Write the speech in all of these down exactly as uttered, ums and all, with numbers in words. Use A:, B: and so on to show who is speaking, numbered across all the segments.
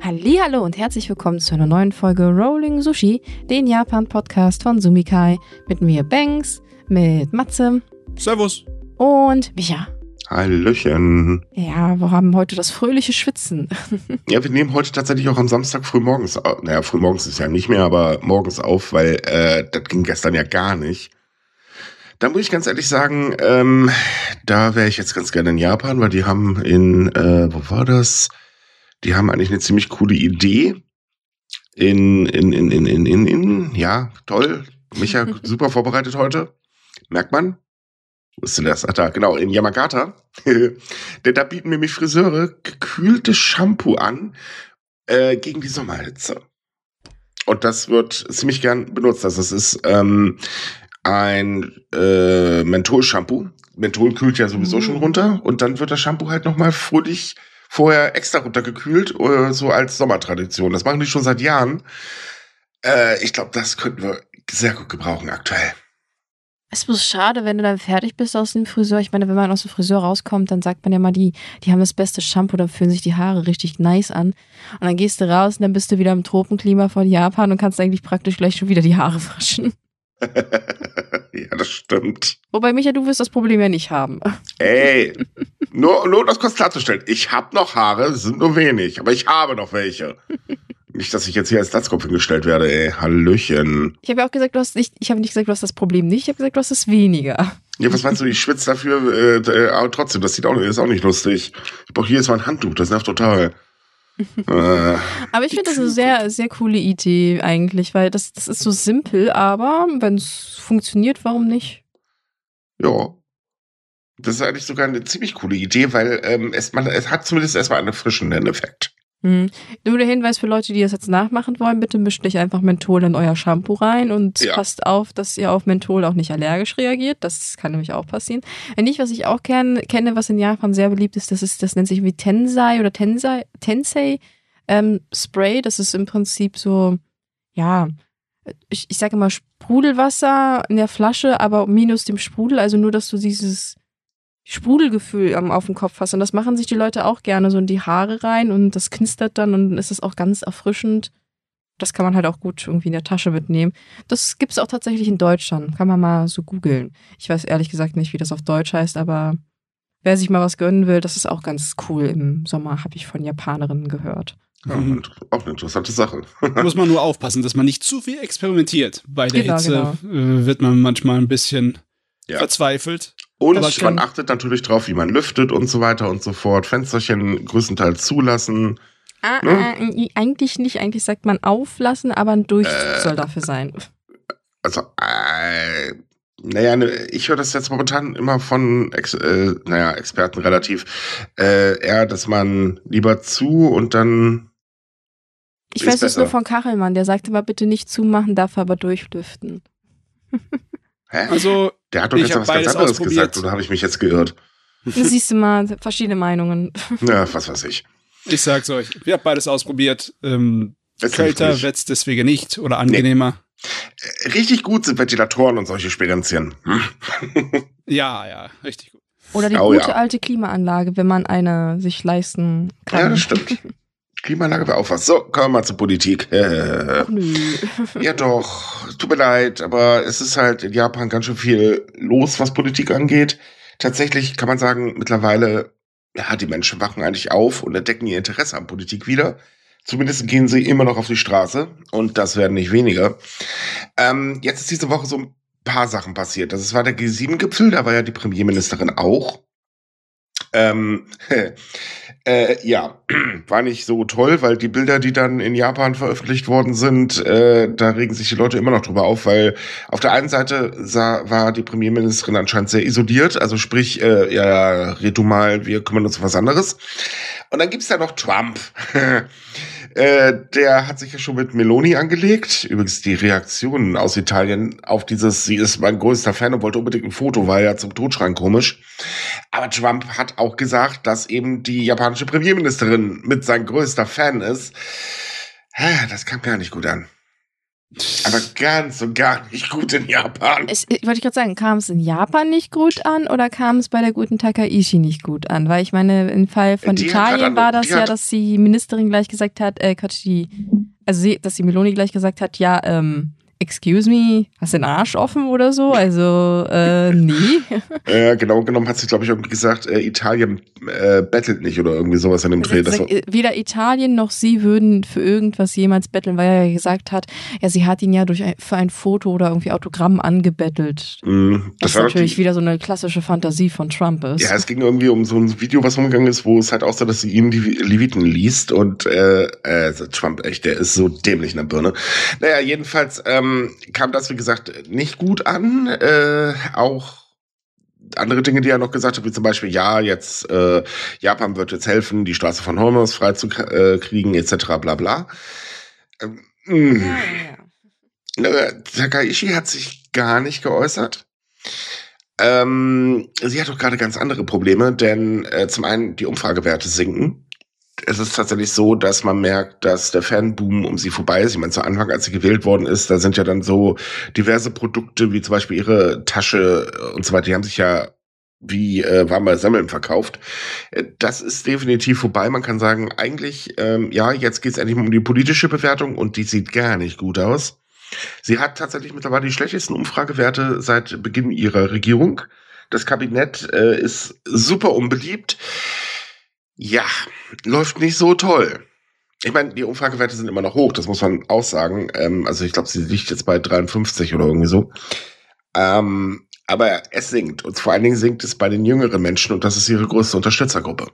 A: Hallihallo und herzlich willkommen zu einer neuen Folge Rolling Sushi, den Japan-Podcast von Sumikai. Mit mir Banks, mit Matze.
B: Servus.
A: Und Micha.
C: Hallöchen.
A: Ja, wir haben heute das fröhliche Schwitzen.
C: Ja, wir nehmen heute tatsächlich auch am Samstag frühmorgens auf. Naja, frühmorgens ist ja nicht mehr, aber morgens auf, weil äh, das ging gestern ja gar nicht. Da muss ich ganz ehrlich sagen, ähm, da wäre ich jetzt ganz gerne in Japan, weil die haben in, äh, wo war das? Die haben eigentlich eine ziemlich coole Idee. In, in, in, in, in, in, in, ja, toll. Micha, super vorbereitet heute. Merkt man. Wo ist denn das? Ach da, genau, in Yamagata. Denn da bieten nämlich Friseure gekühltes Shampoo an äh, gegen die Sommerhitze. Und das wird ziemlich gern benutzt. Also es ist ähm, ein äh, Menthol-Shampoo. Menthol kühlt ja sowieso mhm. schon runter. Und dann wird das Shampoo halt nochmal fröhlich vorher extra runtergekühlt, äh, so als Sommertradition. Das machen die schon seit Jahren. Äh, ich glaube, das könnten wir sehr gut gebrauchen aktuell.
A: Es ist schade, wenn du dann fertig bist aus dem Friseur. Ich meine, wenn man aus dem Friseur rauskommt, dann sagt man ja mal, die, die haben das beste Shampoo, dann fühlen sich die Haare richtig nice an. Und dann gehst du raus und dann bist du wieder im Tropenklima von Japan und kannst eigentlich praktisch gleich schon wieder die Haare waschen.
C: Ja, das stimmt.
A: Wobei, Micha, du wirst das Problem ja nicht haben.
C: Ey, nur, nur um das kurz klarzustellen. Ich habe noch Haare, es sind nur wenig, aber ich habe noch welche. Nicht, dass ich jetzt hier als Latzkopf hingestellt werde, ey. Hallöchen.
A: Ich habe ja auch gesagt, du hast nicht, ich habe nicht gesagt, du hast das Problem nicht, ich habe gesagt, du hast es weniger.
C: Ja, was meinst du, ich schwitze dafür, äh, aber trotzdem, das sieht auch, ist auch nicht lustig. Ich brauche hier jetzt mal ein Handtuch, das nervt total. äh,
A: aber ich finde das eine sehr, sehr coole Idee eigentlich, weil das, das ist so simpel, aber wenn es funktioniert, warum nicht?
C: Ja. Das ist eigentlich sogar eine ziemlich coole Idee, weil ähm, es, man, es hat zumindest erstmal einen erfrischenden Effekt.
A: Hm. Nur der Hinweis für Leute, die das jetzt nachmachen wollen, bitte mischt nicht einfach Menthol in euer Shampoo rein und ja. passt auf, dass ihr auf Menthol auch nicht allergisch reagiert. Das kann nämlich auch passieren. Nicht, was ich auch kenn, kenne, was in Japan sehr beliebt ist, das ist, das nennt sich wie Tensei oder Tensei, Tensei ähm, Spray. Das ist im Prinzip so, ja, ich, ich sage immer Sprudelwasser in der Flasche, aber minus dem Sprudel, also nur, dass du dieses Sprudelgefühl um, auf dem Kopf hast. Und das machen sich die Leute auch gerne so in die Haare rein und das knistert dann und ist das auch ganz erfrischend. Das kann man halt auch gut irgendwie in der Tasche mitnehmen. Das gibt's auch tatsächlich in Deutschland. Kann man mal so googeln. Ich weiß ehrlich gesagt nicht, wie das auf Deutsch heißt, aber wer sich mal was gönnen will, das ist auch ganz cool im Sommer, habe ich von Japanerinnen gehört.
C: Ja, mhm. Auch eine interessante Sache.
B: Muss man nur aufpassen, dass man nicht zu viel experimentiert. Bei der
A: genau,
B: Hitze
A: genau.
B: Äh, wird man manchmal ein bisschen ja. verzweifelt.
C: Und man achtet natürlich drauf, wie man lüftet und so weiter und so fort. Fensterchen größtenteils zulassen.
A: Ah, ne? äh, eigentlich nicht. Eigentlich sagt man auflassen, aber ein Durchzug äh, soll dafür sein.
C: Also, äh, naja, ne, ich höre das jetzt momentan immer von Ex, äh, naja, Experten relativ. Äh, eher, dass man lieber zu und dann.
A: Ich weiß es nur von Kachelmann. Der sagte mal, bitte nicht zumachen, darf aber durchlüften.
C: Hä?
B: Also,
C: der hat doch jetzt was ganz anderes gesagt, oder habe ich mich jetzt geirrt?
A: Du siehst du mal, verschiedene Meinungen.
C: Ja, was weiß ich.
B: Ich sag's euch, wir haben beides ausprobiert. Ähm, kälter wird's deswegen nicht oder angenehmer.
C: Nee. Richtig gut sind Ventilatoren und solche Sperenzien. Hm?
B: Ja, ja, richtig gut.
A: Oder die
C: oh,
A: gute
C: ja.
A: alte Klimaanlage, wenn man eine sich leisten kann.
C: Ja, das stimmt. Klimaanlage wäre auch was. So, kommen wir mal zur Politik. Äh,
A: Nö.
C: Ja doch, tut mir leid, aber es ist halt in Japan ganz schön viel los, was Politik angeht. Tatsächlich kann man sagen, mittlerweile, ja, die Menschen wachen eigentlich auf und entdecken ihr Interesse an Politik wieder. Zumindest gehen sie immer noch auf die Straße und das werden nicht weniger. Ähm, jetzt ist diese Woche so ein paar Sachen passiert. Das war der G sieben Gipfel, da war ja die Premierministerin auch. Ähm, äh, ja, war nicht so toll, weil die Bilder, die dann in Japan veröffentlicht worden sind, äh, da regen sich die Leute immer noch drüber auf, weil auf der einen Seite sah, war die Premierministerin anscheinend sehr isoliert, also sprich, äh, ja, red du mal, wir kümmern uns um was anderes. Und dann gibt's da noch Trump. Äh, der hat sich ja schon mit Meloni angelegt. Übrigens die Reaktionen aus Italien auf dieses, sie ist mein größter Fan und wollte unbedingt ein Foto, war ja zum Totschreien komisch. Aber Trump hat auch gesagt, dass eben die japanische Premierministerin mit sein größter Fan ist. Das kam gar nicht gut an. Aber ganz und gar nicht gut in Japan.
A: Ich, ich wollte gerade sagen, kam es in Japan nicht gut an oder kam es bei der guten Takaishi nicht gut an? Weil ich meine, im Fall von die Italien war das ja, dass die Ministerin gleich gesagt hat, äh, Quatsch, die, also sie, dass die Meloni gleich gesagt hat, ja, ähm, excuse me, hast du den Arsch offen oder so? Also, äh, nee.
C: Ja, genau genommen hat sie, glaube ich, irgendwie gesagt, äh, Italien äh, bettelt nicht oder irgendwie sowas in dem Dreh.
A: Gesagt, weder Italien noch sie würden für irgendwas jemals betteln, weil er ja gesagt hat, ja, sie hat ihn ja durch ein, für ein Foto oder irgendwie Autogramm angebettelt. Mm, das was natürlich die, wieder so eine klassische Fantasie von Trump ist.
C: Ja, es ging irgendwie um so ein Video, was rumgegangen ist, wo es halt aussah, dass sie ihm die Leviten liest und äh, äh, Trump, echt, der ist so dämlich in der Birne. Naja, jedenfalls ähm, kam das, wie gesagt, nicht gut an. Äh, auch andere Dinge, die er noch gesagt hat, wie zum Beispiel, ja, jetzt äh, Japan wird jetzt helfen, die Straße von Hormuz frei zu äh, kriegen, et cetera bla bla. Ähm, ja, ja. Äh, Takaishi hat sich gar nicht geäußert. Ähm, sie hat auch gerade ganz andere Probleme, denn äh, zum einen die Umfragewerte sinken. Es ist tatsächlich so, dass man merkt, dass der Fanboom um sie vorbei ist. Ich meine, zu Anfang, als sie gewählt worden ist, da sind ja dann so diverse Produkte, wie zum Beispiel ihre Tasche und so weiter, die haben sich ja wie äh, warme Semmeln verkauft. Das ist definitiv vorbei. Man kann sagen, eigentlich, ähm, ja, jetzt geht es endlich um die politische Bewertung und die sieht gar nicht gut aus. Sie hat tatsächlich mittlerweile die schlechtesten Umfragewerte seit Beginn ihrer Regierung. Das Kabinett äh, ist super unbeliebt. Ja, läuft nicht so toll. Ich meine, die Umfragewerte sind immer noch hoch, das muss man auch sagen. Ähm, also ich glaube, sie liegt jetzt bei dreiundfünfzig oder irgendwie so. Ähm, aber es sinkt. Und vor allen Dingen sinkt es bei den jüngeren Menschen und das ist ihre größte Unterstützergruppe.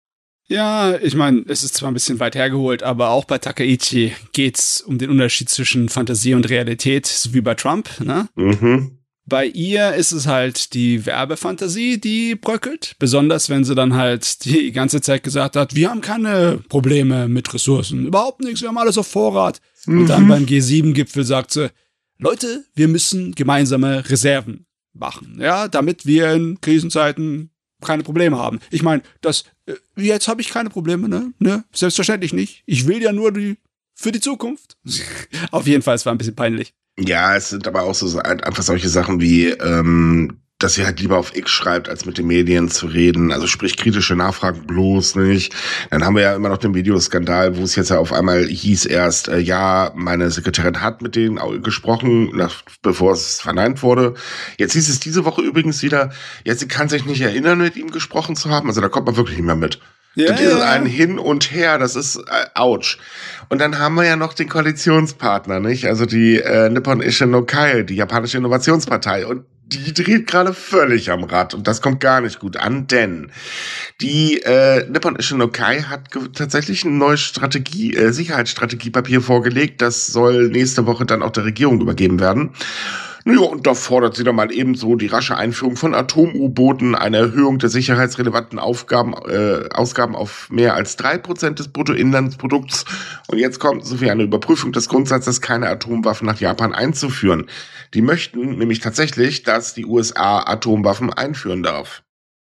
B: Ja, ich meine, es ist zwar ein bisschen weit hergeholt, aber auch bei Takaichi geht's um den Unterschied zwischen Fantasie und Realität, so wie bei Trump, ne? Mhm. Bei ihr ist es halt die Werbefantasie, die bröckelt. Besonders, wenn sie dann halt die ganze Zeit gesagt hat, wir haben keine Probleme mit Ressourcen. Überhaupt nichts, wir haben alles auf Vorrat. Mhm. Und dann beim G sieben Gipfel sagt sie, Leute, wir müssen gemeinsame Reserven machen. Ja, damit wir in Krisenzeiten keine Probleme haben. Ich meine, das, jetzt habe ich keine Probleme, ne? ne? Selbstverständlich nicht. Ich will ja nur die, für die Zukunft. Auf jeden Fall, es war ein bisschen peinlich.
C: Ja, es sind aber auch so einfach solche Sachen wie, ähm, dass sie halt lieber auf X schreibt, als mit den Medien zu reden. Also sprich kritische Nachfragen bloß nicht. Dann haben wir ja immer noch den Videoskandal, wo es jetzt ja auf einmal hieß erst, äh, ja, meine Sekretärin hat mit denen gesprochen, nach, bevor es verneint wurde. Jetzt hieß es diese Woche übrigens wieder, ja, sie kann sich nicht erinnern, mit ihm gesprochen zu haben. Also da kommt man wirklich nicht mehr mit. Ja, das ist ein Hin und Her, das ist äh, ouch. Und dann haben wir ja noch den Koalitionspartner, nicht? Also die äh, Nippon Ishin no Kai, die japanische Innovationspartei. Und die dreht gerade völlig am Rad. Und das kommt gar nicht gut an, denn die äh, Nippon Ishin no Kai hat ge- tatsächlich ein neues Strategie, äh, Sicherheitsstrategiepapier vorgelegt. Das soll nächste Woche dann auch der Regierung übergeben werden. Ja, und da fordert sie dann mal ebenso die rasche Einführung von Atom-U-Booten, eine Erhöhung der sicherheitsrelevanten Aufgaben, äh, Ausgaben auf mehr als drei Prozent des Bruttoinlandsprodukts. Und jetzt kommt so wie eine Überprüfung des Grundsatzes, keine Atomwaffen nach Japan einzuführen. Die möchten nämlich tatsächlich, dass die U S A Atomwaffen einführen darf.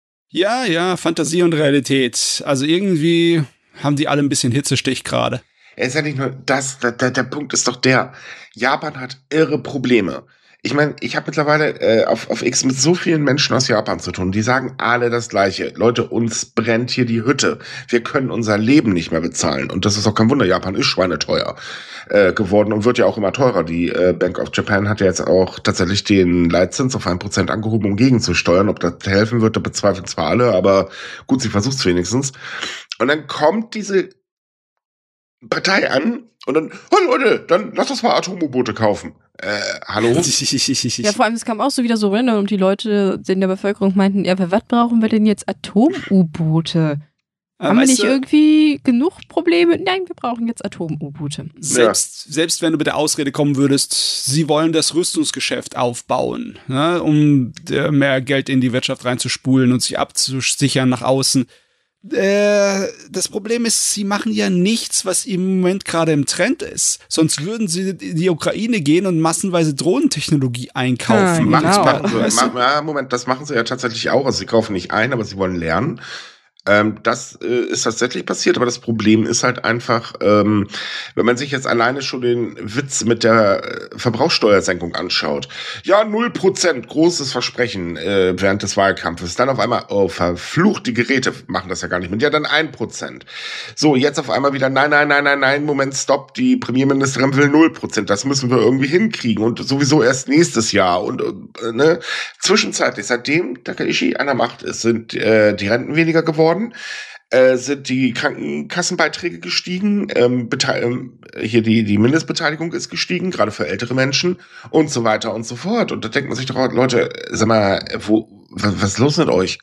B: Ja, ja, Fantasie und Realität. Also irgendwie haben die alle ein bisschen Hitzestich gerade.
C: Es ist ja nicht nur das, der, der, der Punkt ist doch der, Japan hat irre Probleme. Ich meine, ich habe mittlerweile äh, auf, auf X mit so vielen Menschen aus Japan zu tun, die sagen alle das Gleiche. Leute, uns brennt hier die Hütte. Wir können unser Leben nicht mehr bezahlen. Und das ist auch kein Wunder, Japan ist schweineteuer äh, geworden und wird ja auch immer teurer. Die äh, Bank of Japan hat ja jetzt auch tatsächlich den Leitzins auf ein Prozent angehoben, um gegenzusteuern. Ob das helfen wird, da bezweifeln zwar alle, aber gut, sie versucht es wenigstens. Und dann kommt diese Partei an und dann, oh Leute, dann lass uns mal Atom-U-Boote kaufen. Äh, hallo?
A: Ja, vor allem, es kam auch so wieder so random und die Leute in der Bevölkerung meinten, ja, für was brauchen wir denn jetzt Atom-U-Boote? Aber haben wir nicht du, irgendwie genug Probleme? Nein, wir brauchen jetzt Atom-U-Boote.
B: Selbst, ja. selbst wenn du mit der Ausrede kommen würdest, sie wollen das Rüstungsgeschäft aufbauen, ne, um mehr Geld in die Wirtschaft reinzuspulen und sich abzusichern nach außen. Äh, das Problem ist, sie machen ja nichts, was im Moment gerade im Trend ist. Sonst würden sie in die Ukraine gehen und massenweise Drohnentechnologie einkaufen.
C: Ja, genau. das machen sie, ma- Moment, das machen sie ja tatsächlich auch. Also sie kaufen nicht ein, aber sie wollen lernen. Ähm, das äh, ist tatsächlich passiert, aber das Problem ist halt einfach, ähm, wenn man sich jetzt alleine schon den Witz mit der äh, Verbrauchssteuersenkung anschaut. Ja, null Prozent, großes Versprechen äh, während des Wahlkampfes. Dann auf einmal, oh, verflucht, die Geräte machen das ja gar nicht mit. Ja, dann ein Prozent. So, jetzt auf einmal wieder, nein, nein, nein, nein, nein, Moment, stopp, die Premierministerin will null Prozent. Das müssen wir irgendwie hinkriegen und sowieso erst nächstes Jahr. Und äh, ne, zwischenzeitlich, seitdem Takaichi an der Macht ist, sind äh, die Renten weniger geworden. Äh, sind die Krankenkassenbeiträge gestiegen, ähm, ähm, hier die, die Mindestbeteiligung ist gestiegen, gerade für ältere Menschen und so weiter und so fort. Und da denkt man sich doch, Leute, sag mal, wo, was, was ist los mit euch?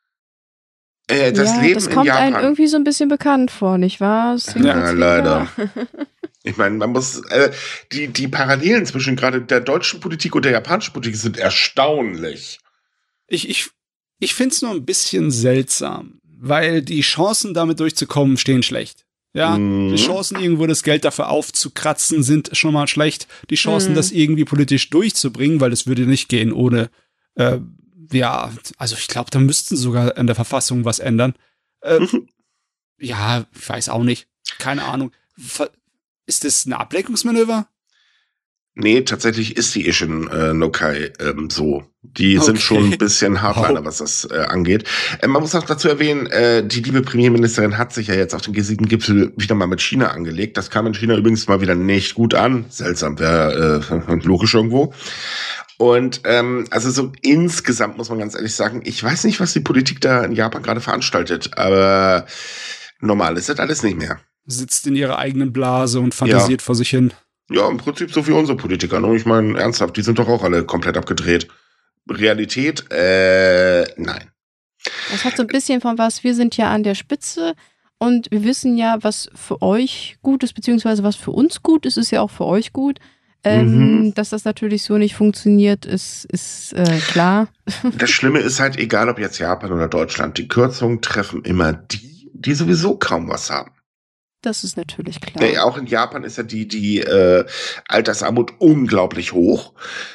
C: Äh, das
A: ja,
C: Leben
A: das
C: in
A: kommt
C: Japan,
A: einem irgendwie so ein bisschen bekannt vor, nicht wahr?
C: Ja, leider. Ich meine, man muss, äh, die, die Parallelen zwischen gerade der deutschen Politik und der japanischen Politik sind erstaunlich.
B: Ich, ich, ich find's nur ein bisschen seltsam. Weil die Chancen, damit durchzukommen, stehen schlecht. Ja, mhm. Die Chancen, irgendwo das Geld dafür aufzukratzen, sind schon mal schlecht. Die Chancen, mhm. das irgendwie politisch durchzubringen, weil es würde nicht gehen ohne, äh, ja, also ich glaube, da müssten sogar an der Verfassung was ändern. Äh, mhm. Ja, ich weiß auch nicht. Keine Ahnung. Ist das ein Ablenkungsmanöver?
C: Nee, tatsächlich ist die Ishin äh, Nokai ähm, so. Die okay. sind schon ein bisschen Hardliner, wow. was das äh, angeht. Äh, man muss auch dazu erwähnen, äh, die liebe Premierministerin hat sich ja jetzt auf den G sieben Gipfel wieder mal mit China angelegt. Das kam in China übrigens mal wieder nicht gut an. Seltsam, wäre äh, logisch irgendwo. Und ähm, also so insgesamt muss man ganz ehrlich sagen, ich weiß nicht, was die Politik da in Japan gerade veranstaltet, aber normal ist das alles nicht mehr.
B: Sitzt in ihrer eigenen Blase und fantasiert ja. vor sich hin.
C: Ja, im Prinzip so wie unsere Politiker. Ne? Ich meine, ernsthaft, die sind doch auch alle komplett abgedreht. Realität, äh, nein.
A: Das hat so ein bisschen von was, wir sind ja an der Spitze und wir wissen ja, was für euch gut ist, beziehungsweise was für uns gut ist, ist ja auch für euch gut. Ähm, mhm. Dass das natürlich so nicht funktioniert, ist, ist äh, klar.
C: Das Schlimme ist halt, egal ob jetzt Japan oder Deutschland, die Kürzungen treffen immer die, die sowieso kaum was haben.
A: Das ist natürlich klar.
C: Ja, auch in Japan ist ja die, die äh, Altersarmut unglaublich hoch.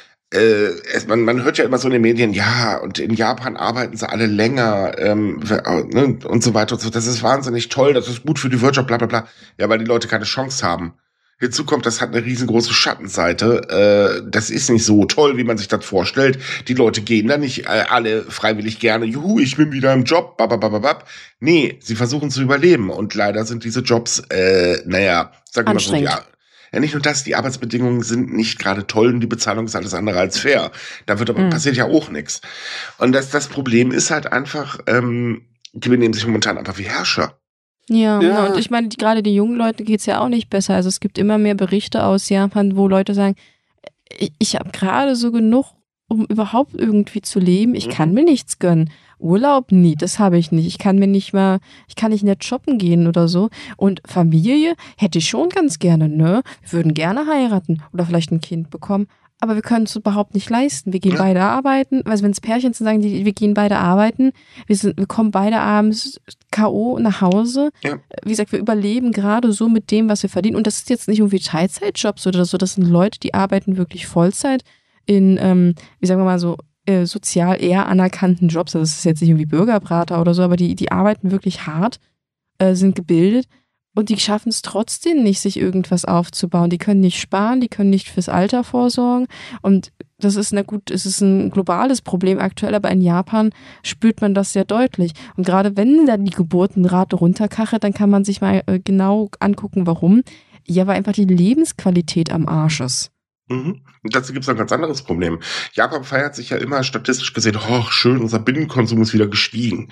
C: Äh, es, man, man hört ja immer so in den Medien, ja, und in Japan arbeiten sie alle länger ähm, ne, und so weiter und so. Das ist wahnsinnig toll, das ist gut für die Wirtschaft, bla bla bla. Ja, weil die Leute keine Chance haben. Hinzu kommt, das hat eine riesengroße Schattenseite. Äh, das ist nicht so toll, wie man sich das vorstellt. Die Leute gehen da nicht äh, alle freiwillig gerne. Juhu, ich bin wieder im Job. Bababababab. Nee, sie versuchen zu überleben. Und leider sind diese Jobs, äh, naja, sagen wir mal so, ja. Ja, nicht nur das, die Arbeitsbedingungen sind nicht gerade toll und die Bezahlung ist alles andere als fair. Da wird aber mhm. passiert ja auch nichts. Und das, das Problem ist halt einfach, ähm, die benehmen sich momentan einfach wie Herrscher.
A: Ja, ja, und ich meine, die, gerade den jungen Leuten geht's ja auch nicht besser. Also es gibt immer mehr Berichte aus Japan, wo Leute sagen, ich, ich habe gerade so genug, um überhaupt irgendwie zu leben. Ich kann mir nichts gönnen. Urlaub? Nie, das habe ich nicht. Ich kann mir nicht mal, ich kann nicht nett shoppen gehen oder so. Und Familie hätte ich schon ganz gerne, ne? Wir würden gerne heiraten oder vielleicht ein Kind bekommen. Aber wir können es überhaupt nicht leisten. Wir gehen ja. beide arbeiten. Also wenn es Pärchen sind, sagen die, wir gehen beide arbeiten. Wir, sind, wir kommen beide abends K O nach Hause. Ja. Wie gesagt, wir überleben gerade so mit dem, was wir verdienen. Und das ist jetzt nicht irgendwie Teilzeitjobs oder so. Das sind Leute, die arbeiten wirklich Vollzeit in, ähm, wie sagen wir mal so, äh, sozial eher anerkannten Jobs. Also das ist jetzt nicht irgendwie Bürgerbrater oder so, aber die, die arbeiten wirklich hart, äh, sind gebildet. Und die schaffen es trotzdem nicht, sich irgendwas aufzubauen. Die können nicht sparen, die können nicht fürs Alter vorsorgen. Und das ist, na gut, es ist ein globales Problem aktuell, aber in Japan spürt man das sehr deutlich. Und gerade wenn dann die Geburtenrate runterkachelt, dann kann man sich mal äh, genau angucken, warum. Ja, weil einfach die Lebensqualität am Arsch ist.
C: Mhm. Und dazu gibt es ein ganz anderes Problem. Japan feiert sich ja immer statistisch gesehen, oh, schön, unser Binnenkonsum ist wieder gestiegen.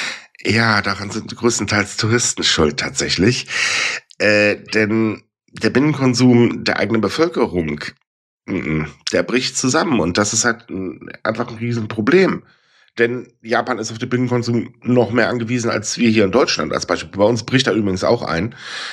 C: Ja, daran sind größtenteils Touristen schuld tatsächlich. Äh, denn der Binnenkonsum der eigenen Bevölkerung, der bricht zusammen. Und das ist halt einfach ein Riesenproblem. Denn Japan ist auf den Binnenkonsum noch mehr angewiesen als wir hier in Deutschland. Als Beispiel. Bei uns bricht er übrigens auch ein.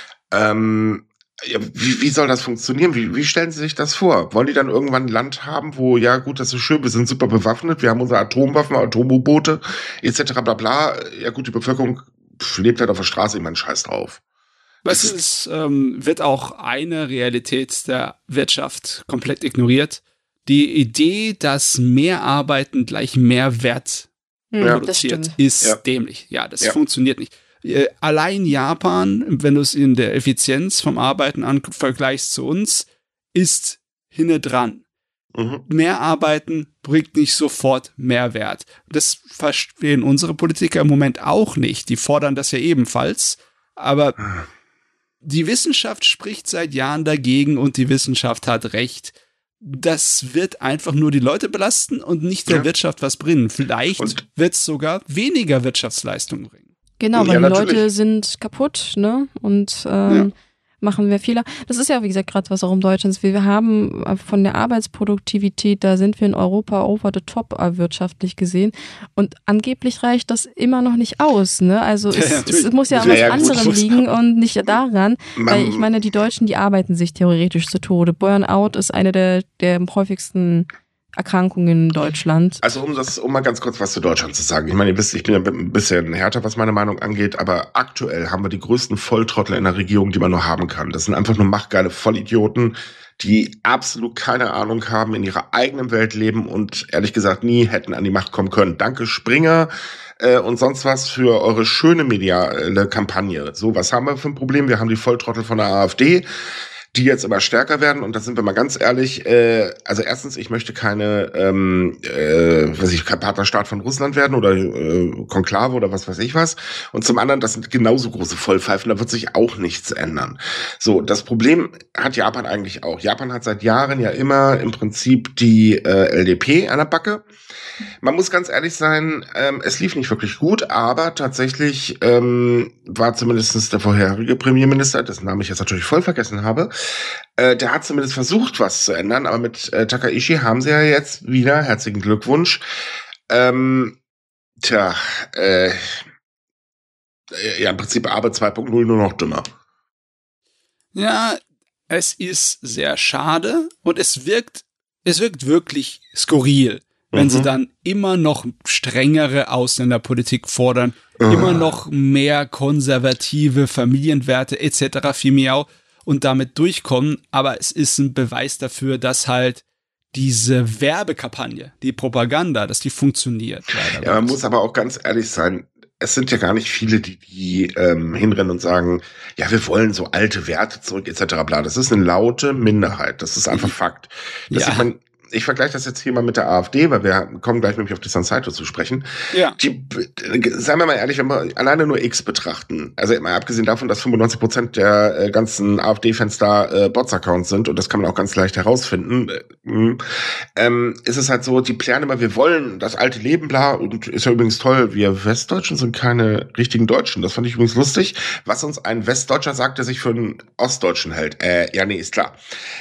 C: Ähm, ja, wie, wie soll das funktionieren? Wie, wie stellen Sie sich das vor? Wollen die dann irgendwann ein Land haben, wo, ja gut, das ist schön, wir sind super bewaffnet, wir haben unsere Atomwaffen, Atom-U-Boote et cetera bla bla. Ja gut, die Bevölkerung lebt halt auf der Straße, ich meine, scheiß drauf.
B: Es ist, ähm, wird auch eine Realität der Wirtschaft komplett ignoriert. Die Idee, dass mehr Arbeiten gleich mehr Wert
A: ja,
B: produziert, ist ja. dämlich. Ja, das
C: ja.
B: funktioniert nicht. Äh, allein Japan, wenn du es in der Effizienz vom Arbeiten an vergleichst zu uns, ist hinne dran. Mhm. Mehr Arbeiten bringt nicht sofort Mehrwert. Das verstehen unsere Politiker im Moment auch nicht. Die fordern das ja ebenfalls. Aber die Wissenschaft spricht seit Jahren dagegen und die Wissenschaft hat recht. Das wird einfach nur die Leute belasten und nicht der ja. Wirtschaft was bringen. Vielleicht wird es sogar weniger Wirtschaftsleistung bringen.
A: Genau, weil
C: ja,
A: die
C: natürlich.
A: Leute sind kaputt, ne? Und ähm, ja. machen wir Fehler. Das ist ja, wie gesagt, gerade was auch in Deutschland ist. Wir haben von der Arbeitsproduktivität, da sind wir in Europa over the top wirtschaftlich gesehen. Und angeblich reicht das immer noch nicht aus. Ne? Also es, ja, es muss ja an was ja, anderem gut, liegen und nicht daran. Man, weil ich meine, die Deutschen, die arbeiten sich theoretisch zu Tode. Burnout ist eine der, der häufigsten Erkrankungen in Deutschland.
C: Also um das, um mal ganz kurz was zu Deutschland zu sagen. Ich meine, ihr wisst, ich bin ja ein bisschen härter, was meine Meinung angeht, aber aktuell haben wir die größten Volltrottel in der Regierung, die man nur haben kann. Das sind einfach nur machtgeile Vollidioten, die absolut keine Ahnung haben, in ihrer eigenen Welt leben und ehrlich gesagt nie hätten an die Macht kommen können. Danke Springer äh, und sonst was für eure schöne mediale Kampagne. So, was haben wir für ein Problem? Wir haben die Volltrottel von der AfD, die jetzt immer stärker werden. Und da sind wir mal ganz ehrlich, äh, also erstens, ich möchte keine, ähm, äh, weiß ich, kein Partnerstaat von Russland werden oder äh, Konklave oder was weiß ich was. Und zum anderen, das sind genauso große Vollpfeifen, da wird sich auch nichts ändern. So, das Problem hat Japan eigentlich auch. Japan hat seit Jahren ja immer im Prinzip die äh, L D P an der Backe. Man muss ganz ehrlich sein, ähm, es lief nicht wirklich gut, aber tatsächlich ähm, war zumindest der vorherige Premierminister, dessen Namen ich jetzt natürlich voll vergessen habe, äh, der hat zumindest versucht, was zu ändern, aber mit äh, Takaichi haben sie ja jetzt wieder, herzlichen Glückwunsch, ähm, tja, äh, ja, im Prinzip A B zwei Punkt null nur noch dümmer.
B: Ja, es ist sehr schade und es wirkt, es wirkt wirklich skurril, wenn mhm. sie dann immer noch strengere Ausländerpolitik fordern, mhm. immer noch mehr konservative Familienwerte et cetera Fimiau und damit durchkommen. Aber es ist ein Beweis dafür, dass halt diese Werbekampagne, die Propaganda, dass die funktioniert.
C: Ja, man muss aber auch ganz ehrlich sein, es sind ja gar nicht viele, die, die ähm, hinrennen und sagen, ja, wir wollen so alte Werte zurück et cetera bla. Das ist eine laute Minderheit. Das ist einfach Fakt. Das ja. man, ich vergleiche das jetzt hier mal mit der AfD, weil wir kommen gleich nämlich auf die Sansaito zu sprechen. Ja. Die, sagen wir mal ehrlich, wenn wir alleine nur X betrachten, also mal abgesehen davon, dass fünfundneunzig Prozent der äh, ganzen AfD-Fans da äh, Bots-Accounts sind, und das kann man auch ganz leicht herausfinden, äh, ähm, ist es halt so, die plären immer, wir wollen das alte Leben, bla, und ist ja übrigens toll, wir Westdeutschen sind keine richtigen Deutschen. Das fand ich übrigens lustig, was uns ein Westdeutscher sagt, der sich für einen Ostdeutschen hält. Äh, ja, nee, ist klar.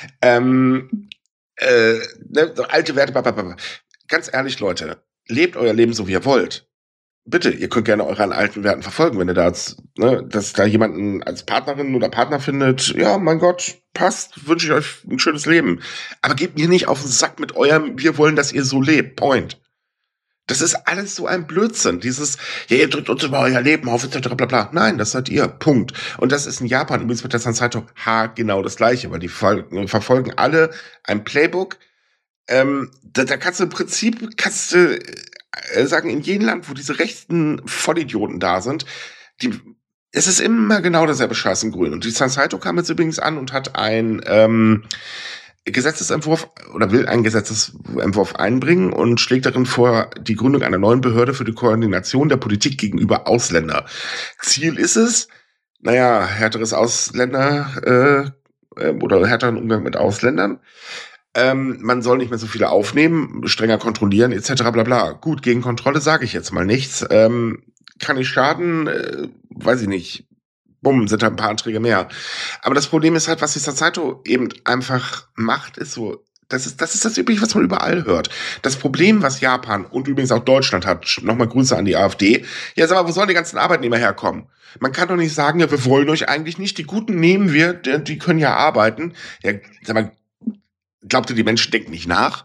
C: Ähm, Äh, ne, so alte Werte, blablabla. Ganz ehrlich, Leute, lebt euer Leben so, wie ihr wollt. Bitte, ihr könnt gerne euren alten Werten verfolgen, wenn ihr da als, ne, dass da jemanden als Partnerin oder Partner findet. Ja, mein Gott, passt, wünsche ich euch ein schönes Leben. Aber gebt mir nicht auf den Sack mit eurem, wir wollen, dass ihr so lebt. Point. Das ist alles so ein Blödsinn. Dieses, ja, ihr drückt uns über euer Leben auf, et cetera bla bla. Nein, das seid ihr. Punkt. Und das ist in Japan übrigens mit der Sansaito ha genau das Gleiche, weil die verfolgen alle ein Playbook. Ähm, da, da kannst du im Prinzip, kannst du äh, sagen, in jedem Land, wo diese rechten Vollidioten da sind, die, es ist immer genau derselbe Scheiß in Grün. Und die Sansaito kam jetzt übrigens an und hat ein, ähm, Gesetzesentwurf oder will einen Gesetzesentwurf einbringen und schlägt darin vor, die Gründung einer neuen Behörde für die Koordination der Politik gegenüber Ausländern. Ziel ist es, naja, härteres Ausländer äh, oder härteren Umgang mit Ausländern. Ähm, man soll nicht mehr so viele aufnehmen, strenger kontrollieren et cetera bla bla. Gut, gegen Kontrolle sage ich jetzt mal nichts. Ähm, kann nicht schaden, äh, weiß ich nicht. Bumm, sind halt ein paar Anträge mehr. Aber das Problem ist halt, was die Sansaito eben einfach macht, ist so, das ist, das ist das übliche, was man überall hört. Das Problem, was Japan und übrigens auch Deutschland hat, nochmal Grüße an die AfD, ja, sag mal, wo sollen die ganzen Arbeitnehmer herkommen? Man kann doch nicht sagen, ja, wir wollen euch eigentlich nicht, die Guten nehmen wir, die, die können ja arbeiten. Ja, sag mal, glaubt ihr, die Menschen denken nicht nach?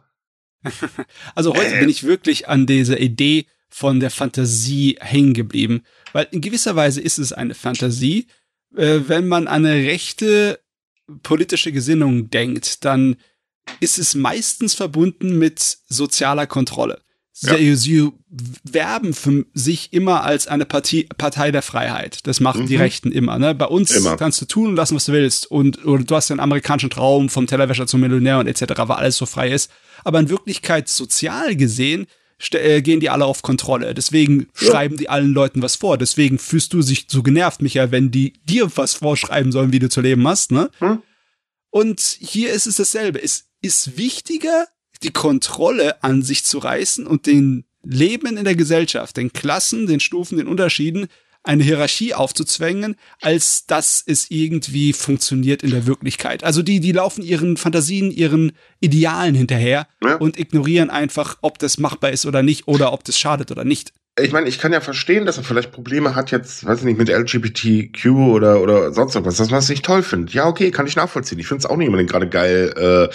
B: Also heute äh. bin ich wirklich an dieser Idee von der Fantasie hängen geblieben. Weil in gewisser Weise ist es eine Fantasie. Äh, wenn man an eine rechte politische Gesinnung denkt, dann ist es meistens verbunden mit sozialer Kontrolle. Sie, ja. sie werben für sich immer als eine Partie, Partei der Freiheit. Das machen mhm. die Rechten immer. Ne? Bei uns immer. Kannst du tun und lassen, was du willst. Und oder du hast den amerikanischen Traum vom Tellerwäscher zum Millionär und et cetera, weil alles so frei ist. Aber in Wirklichkeit sozial gesehen st- gehen die alle auf Kontrolle. Deswegen ja. schreiben die allen Leuten was vor. Deswegen fühlst du dich so genervt, Michael, wenn die dir was vorschreiben sollen, wie du zu leben hast. Ne? Mhm. Und hier ist es dasselbe. Es ist wichtiger, die Kontrolle an sich zu reißen und den Leben in der Gesellschaft, den Klassen, den Stufen, den Unterschieden, eine Hierarchie aufzuzwängen, als dass es irgendwie funktioniert in der Wirklichkeit. Also die, die laufen ihren Fantasien, ihren Idealen hinterher ja. und ignorieren einfach, ob das machbar ist oder nicht oder ob das schadet oder nicht.
C: Ich meine, ich kann ja verstehen, dass er vielleicht Probleme hat jetzt, weiß ich nicht, mit L G B T Q oder oder sonst irgendwas, das was ich toll finde. Ja, okay, kann ich nachvollziehen. Ich finde es auch nicht unbedingt gerade geil, äh,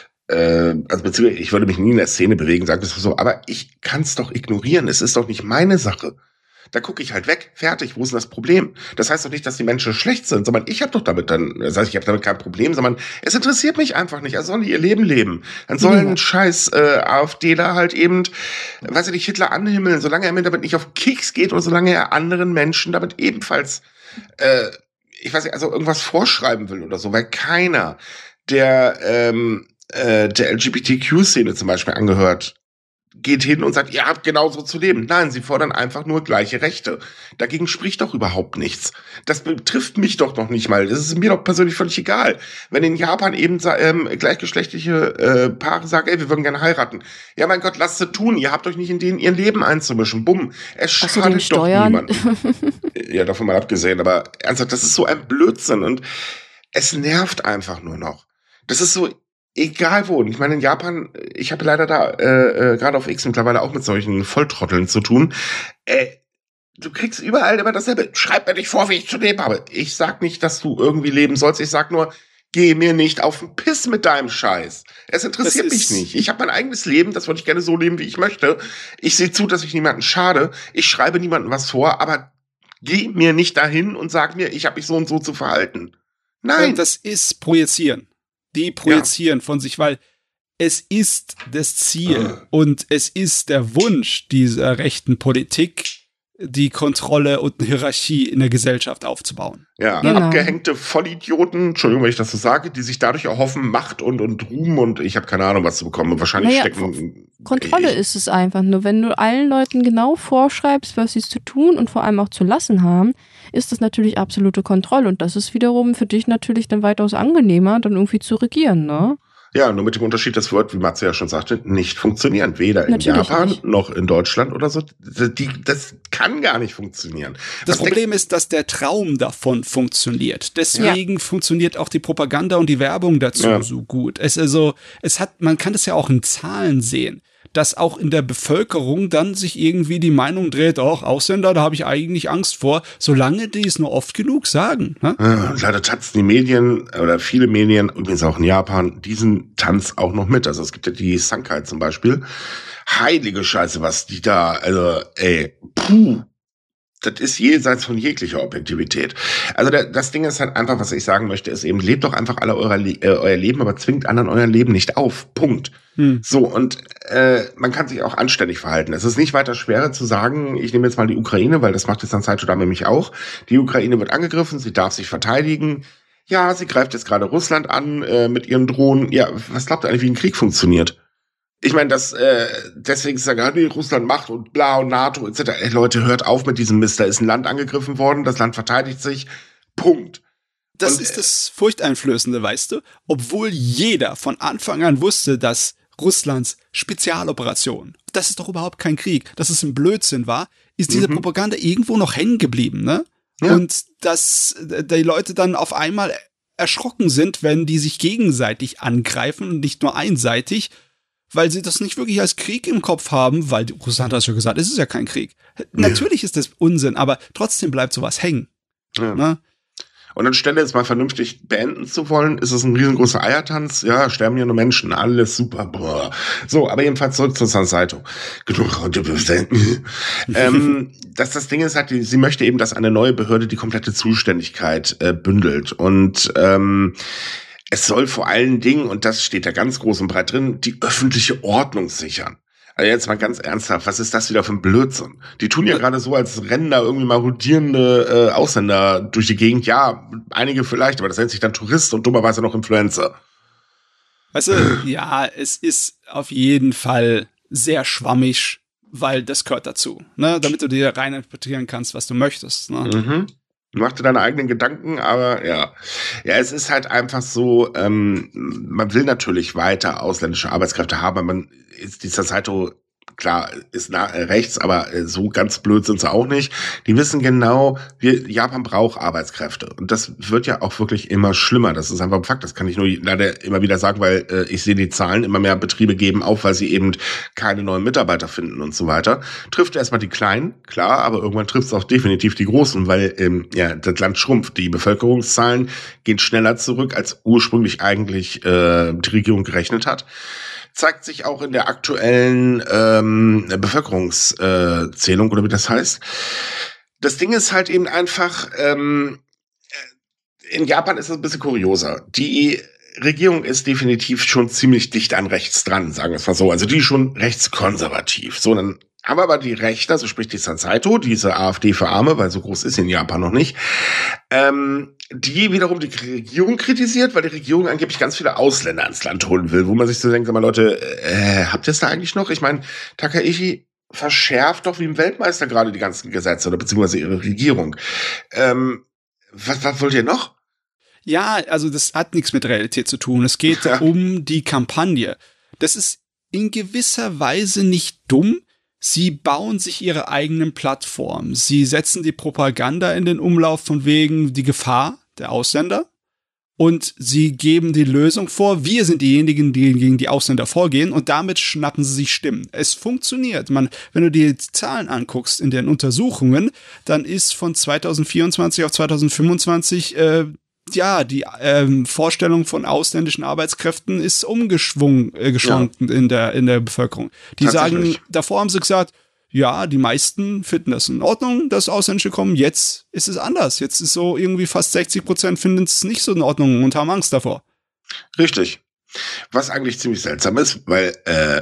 C: Äh, also beziehungsweise ich würde mich nie in der Szene bewegen, sagt es so, aber ich kann es doch ignorieren, es ist doch nicht meine Sache. Da gucke ich halt weg, fertig, wo ist denn das Problem? Das heißt doch nicht, dass die Menschen schlecht sind, sondern ich habe doch damit dann, das heißt, ich habe damit kein Problem, sondern es interessiert mich einfach nicht, also sollen die ihr Leben leben. Dann sollen ein scheiß äh, AfDler halt eben, weiß ich nicht, Hitler anhimmeln, solange er mir damit nicht auf Keks geht oder solange er anderen Menschen damit ebenfalls, äh, ich weiß nicht, also irgendwas vorschreiben will oder so, weil keiner, der, ähm, der L G B T Q-Szene zum Beispiel angehört, geht hin und sagt, ihr habt genauso zu leben. Nein, sie fordern einfach nur gleiche Rechte. Dagegen spricht doch überhaupt nichts. Das betrifft mich doch noch nicht mal. Das ist mir doch persönlich völlig egal. Wenn in Japan eben ähm, gleichgeschlechtliche äh, Paare sagen, ey, wir würden gerne heiraten. Ja, mein Gott, lasst sie tun. Ihr habt euch nicht in denen ihr Leben einzumischen. Bumm. Es schadet doch niemandem. Ja, davon mal abgesehen. Aber ernsthaft, das ist so ein Blödsinn. Und es nervt einfach nur noch. Das ist so, egal wo. Ich meine, in Japan, ich habe leider da äh, äh, gerade auf X mittlerweile auch mit solchen Volltrotteln zu tun. Äh, du kriegst überall immer dasselbe. Schreib mir nicht vor, wie ich zu leben habe. Ich sag nicht, dass du irgendwie leben sollst. Ich sag nur, geh mir nicht auf den Piss mit deinem Scheiß. Es interessiert mich nicht. Ich habe mein eigenes Leben, das würde ich gerne so leben, wie ich möchte. Ich sehe zu, dass ich niemanden schade. Ich schreibe niemandem was vor, aber geh mir nicht dahin und sag mir, ich habe mich so und so zu verhalten. Nein.
B: Und das ist Projizieren. Die projizieren ja. von sich, weil es ist das Ziel uh. und es ist der Wunsch dieser rechten Politik, die Kontrolle und eine Hierarchie in der Gesellschaft aufzubauen.
C: Ja, genau. Abgehängte Vollidioten, Entschuldigung, wenn ich das so sage, die sich dadurch erhoffen, Macht und, und Ruhm und ich habe keine Ahnung, was zu bekommen. Und wahrscheinlich naja, stecken...
A: Kontrolle ich, ist es einfach nur. Wenn du allen Leuten genau vorschreibst, was sie zu tun und vor allem auch zu lassen haben, ist das natürlich absolute Kontrolle. Und das ist wiederum für dich natürlich dann weitaus angenehmer, dann irgendwie zu regieren, ne?
C: Ja, nur mit dem Unterschied, das wird, wie Matze ja schon sagte, nicht funktionieren. Weder in Natürlich Japan nicht. noch in Deutschland oder so. Die, das kann gar nicht funktionieren.
B: Das Was Problem ist, dass der Traum davon funktioniert. Deswegen ja. funktioniert auch die Propaganda und die Werbung dazu ja. so gut. Es also, es hat, man kann das ja auch in Zahlen sehen, dass auch in der Bevölkerung dann sich irgendwie die Meinung dreht, auch Ausländer, da habe ich eigentlich Angst vor, solange die es nur oft genug sagen. Ne?
C: Ja, leider tanzen die Medien oder viele Medien, übrigens auch in Japan, diesen Tanz auch noch mit. Also es gibt ja die Sankai zum Beispiel. Heilige Scheiße, was die da, also ey, puh. Das ist jenseits von jeglicher Objektivität. Also der, das Ding ist halt einfach, was ich sagen möchte, ist eben, lebt doch einfach alle euer, äh, euer Leben, aber zwingt anderen euer Leben nicht auf. Punkt. Hm. So, und äh, man kann sich auch anständig verhalten. Es ist nicht weiter schwerer zu sagen, ich nehme jetzt mal die Ukraine, weil das macht jetzt dann Saito Dame mich auch. Die Ukraine wird angegriffen, sie darf sich verteidigen. Ja, sie greift jetzt gerade Russland an äh, mit ihren Drohnen. Ja, was glaubt ihr eigentlich, wie ein Krieg funktioniert? Ich meine, das äh, deswegen ist ja gar nicht Russland macht und bla und NATO et cetera. Ey, Leute, hört auf mit diesem Mist. Da ist ein Land angegriffen worden, das Land verteidigt sich. Punkt.
B: Das und, ist das Furchteinflößende, weißt du? Obwohl jeder von Anfang an wusste, dass Russlands Spezialoperation, das ist doch überhaupt kein Krieg, dass es ein Blödsinn war, ist diese mhm. Propaganda irgendwo noch hängen geblieben, ne? Ja. Und dass die Leute dann auf einmal erschrocken sind, wenn die sich gegenseitig angreifen und nicht nur einseitig, weil sie das nicht wirklich als Krieg im Kopf haben, weil Russland hat schon gesagt, es ist ja kein Krieg. Ja. Natürlich ist das Unsinn, aber trotzdem bleibt sowas hängen.
C: Ja. Ne? Und anstelle jetzt mal vernünftig beenden zu wollen, ist es ein riesengroßer Eiertanz. Ja, sterben ja nur Menschen, alles super. Boah. So, aber jedenfalls zurück zu Sansaito. Genug. ähm, dass das Ding ist halt, die, sie möchte eben, dass eine neue Behörde die komplette Zuständigkeit äh, bündelt. Und ähm, es soll vor allen Dingen, und das steht da ganz groß und breit drin, die öffentliche Ordnung sichern. Also jetzt mal ganz ernsthaft, was ist das wieder für ein Blödsinn? Die tun ja gerade so, als rennen da irgendwie marodierende äh, Ausländer durch die Gegend. Ja, einige vielleicht, aber das nennt sich dann Tourist und dummerweise noch Influencer.
B: Weißt du, ja, es ist auf jeden Fall sehr schwammig, weil das gehört dazu, ne? Damit du dir rein interpretieren kannst, was du möchtest. Ne?
C: Mhm. Mach dir deine eigenen Gedanken, aber ja. Ja, es ist halt einfach so, ähm, man will natürlich weiter ausländische Arbeitskräfte haben, aber man ist dieser Saito, klar, ist nach rechts, aber so ganz blöd sind sie auch nicht. Die wissen genau, wir, Japan braucht Arbeitskräfte. Und das wird ja auch wirklich immer schlimmer. Das ist einfach ein Fakt. Das kann ich nur leider immer wieder sagen, weil äh, ich sehe die Zahlen, immer mehr Betriebe geben auf, weil sie eben keine neuen Mitarbeiter finden und so weiter. Trifft erstmal die Kleinen, klar, aber irgendwann trifft es auch definitiv die Großen, weil ähm, ja das Land schrumpft. Die Bevölkerungszahlen gehen schneller zurück, als ursprünglich eigentlich äh, die Regierung gerechnet hat. Zeigt sich auch in der aktuellen ähm, Bevölkerungszählung, oder wie das heißt. Das Ding ist halt eben einfach, ähm, in Japan ist es ein bisschen kurioser. Die Regierung ist definitiv schon ziemlich dicht an rechts dran, sagen wir es mal so. Also die ist schon rechtskonservativ. So, dann haben wir aber die Rechte, also sprich die Saito, diese AfD für Arme, weil so groß ist sie in Japan noch nicht, ähm, die wiederum die Regierung kritisiert, weil die Regierung angeblich ganz viele Ausländer ins Land holen will, wo man sich so denkt, sag mal Leute, äh, habt ihr es da eigentlich noch? Ich meine, Takaichi verschärft doch wie ein Weltmeister gerade die ganzen Gesetze oder beziehungsweise ihre Regierung. Ähm, was, was wollt ihr noch?
B: Ja, also das hat nichts mit Realität zu tun. Es geht ja um die Kampagne. Das ist in gewisser Weise nicht dumm. Sie bauen sich ihre eigenen Plattformen. Sie setzen die Propaganda in den Umlauf von wegen die Gefahr der Ausländer. Und sie geben die Lösung vor. Wir sind diejenigen, die gegen die Ausländer vorgehen. Und damit schnappen sie sich Stimmen. Es funktioniert. Man, wenn du die Zahlen anguckst in den Untersuchungen, dann ist von zwanzig vierundzwanzig auf zwanzig fünfundzwanzig äh, ja, die ähm, Vorstellung von ausländischen Arbeitskräften ist umgeschwungen, äh, geschwankt ja. in der in der Bevölkerung. Die sagen, davor haben sie gesagt, ja, die meisten finden das in Ordnung, dass Ausländische kommen. Jetzt ist es anders. Jetzt ist so irgendwie fast sechzig Prozent finden es nicht so in Ordnung und haben Angst davor.
C: Richtig. Was eigentlich ziemlich seltsam ist, weil äh,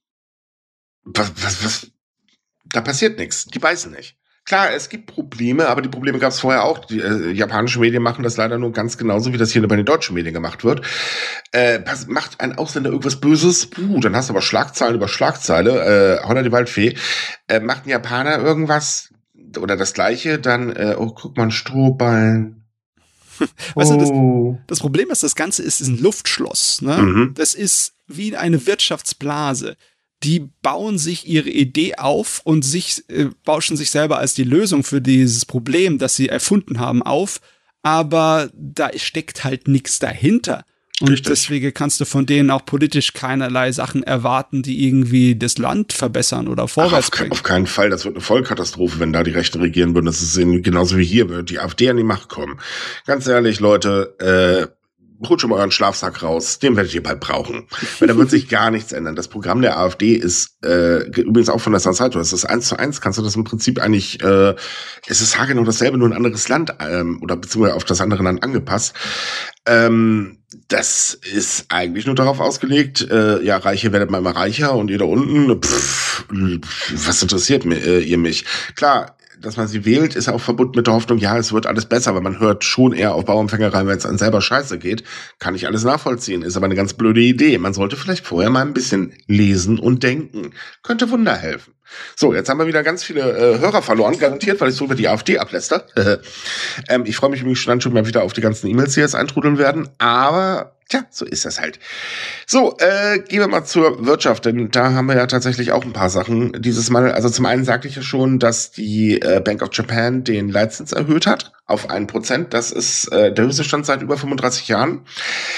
C: was, was, was, da passiert nichts. Die beißen nicht. Klar, es gibt Probleme, aber die Probleme gab es vorher auch. Die äh, japanischen Medien machen das leider nur ganz genauso, wie das hier bei den deutschen Medien gemacht wird. Äh, pass, macht ein Ausländer irgendwas Böses, uh, dann hast du aber Schlagzeilen über Schlagzeile, äh, Honor die Waldfee. Äh, macht ein Japaner irgendwas oder das Gleiche, dann, äh, oh, guck mal, ein Strohballen.
B: Weißt du, das, das Problem ist, das Ganze ist ein Luftschloss. Ne? Mhm. Das ist wie eine Wirtschaftsblase. Die bauen sich ihre Idee auf und sich äh, bauschen sich selber als die Lösung für dieses Problem, das sie erfunden haben, auf. Aber da steckt halt nichts dahinter. Und Richtig. Deswegen kannst du von denen auch politisch keinerlei Sachen erwarten, die irgendwie das Land verbessern oder vorwärts
C: Ach,
B: bringen.
C: Auf keinen Fall. Das wird eine Vollkatastrophe, wenn da die Rechten regieren würden. Das ist genauso wie hier, wird die AfD an die Macht kommen. Ganz ehrlich, Leute, äh, holt schon mal euren Schlafsack raus, den werdet ihr bald brauchen. Weil da wird sich gar nichts ändern. Das Programm der AfD ist äh, übrigens auch von der Saito, das ist eins zu eins, kannst du das im Prinzip eigentlich, äh, es ist haargenau dasselbe, nur ein anderes Land ähm, oder beziehungsweise auf das andere Land angepasst. Ähm, das ist eigentlich nur darauf ausgelegt, äh, ja, Reiche werdet mal immer reicher und ihr da unten, pff, was interessiert mir, äh, ihr mich? Klar, dass man sie wählt, ist ja auch verbunden mit der Hoffnung, ja, es wird alles besser, weil man hört schon eher auf Bauernfänger rein, wenn es an selber scheiße geht. Kann ich alles nachvollziehen, ist aber eine ganz blöde Idee. Man sollte vielleicht vorher mal ein bisschen lesen und denken. Könnte Wunder helfen. So, jetzt haben wir wieder ganz viele äh, Hörer verloren, garantiert, weil ich so über die AfD abläster. ähm, ich freue mich übrigens schon, schon mal wieder auf die ganzen E-Mails, die jetzt eintrudeln werden, aber tja, so ist das halt. So, äh, gehen wir mal zur Wirtschaft, denn da haben wir ja tatsächlich auch ein paar Sachen dieses Mal. Also zum einen sagte ich ja schon, dass die äh, Bank of Japan den Leitzins erhöht hat auf ein Prozent. Das ist äh, der höchste Stand seit über fünfunddreißig Jahren.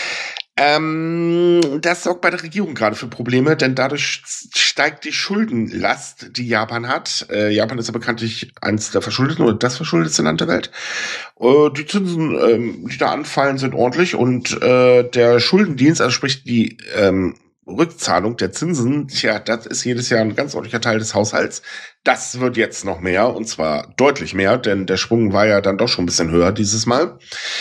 C: Ähm, das sorgt bei der Regierung gerade für Probleme, denn dadurch steigt die Schuldenlast, die Japan hat. Äh, Japan ist ja bekanntlich eines der verschuldeten oder das verschuldetste Land der Welt. Äh, die Zinsen, ähm, die da anfallen, sind ordentlich und äh, der Schuldendienst, also sprich die ähm, Rückzahlung der Zinsen, tja, das ist jedes Jahr ein ganz ordentlicher Teil des Haushalts. Das wird jetzt noch mehr und zwar deutlich mehr, denn der Schwung war ja dann doch schon ein bisschen höher dieses Mal.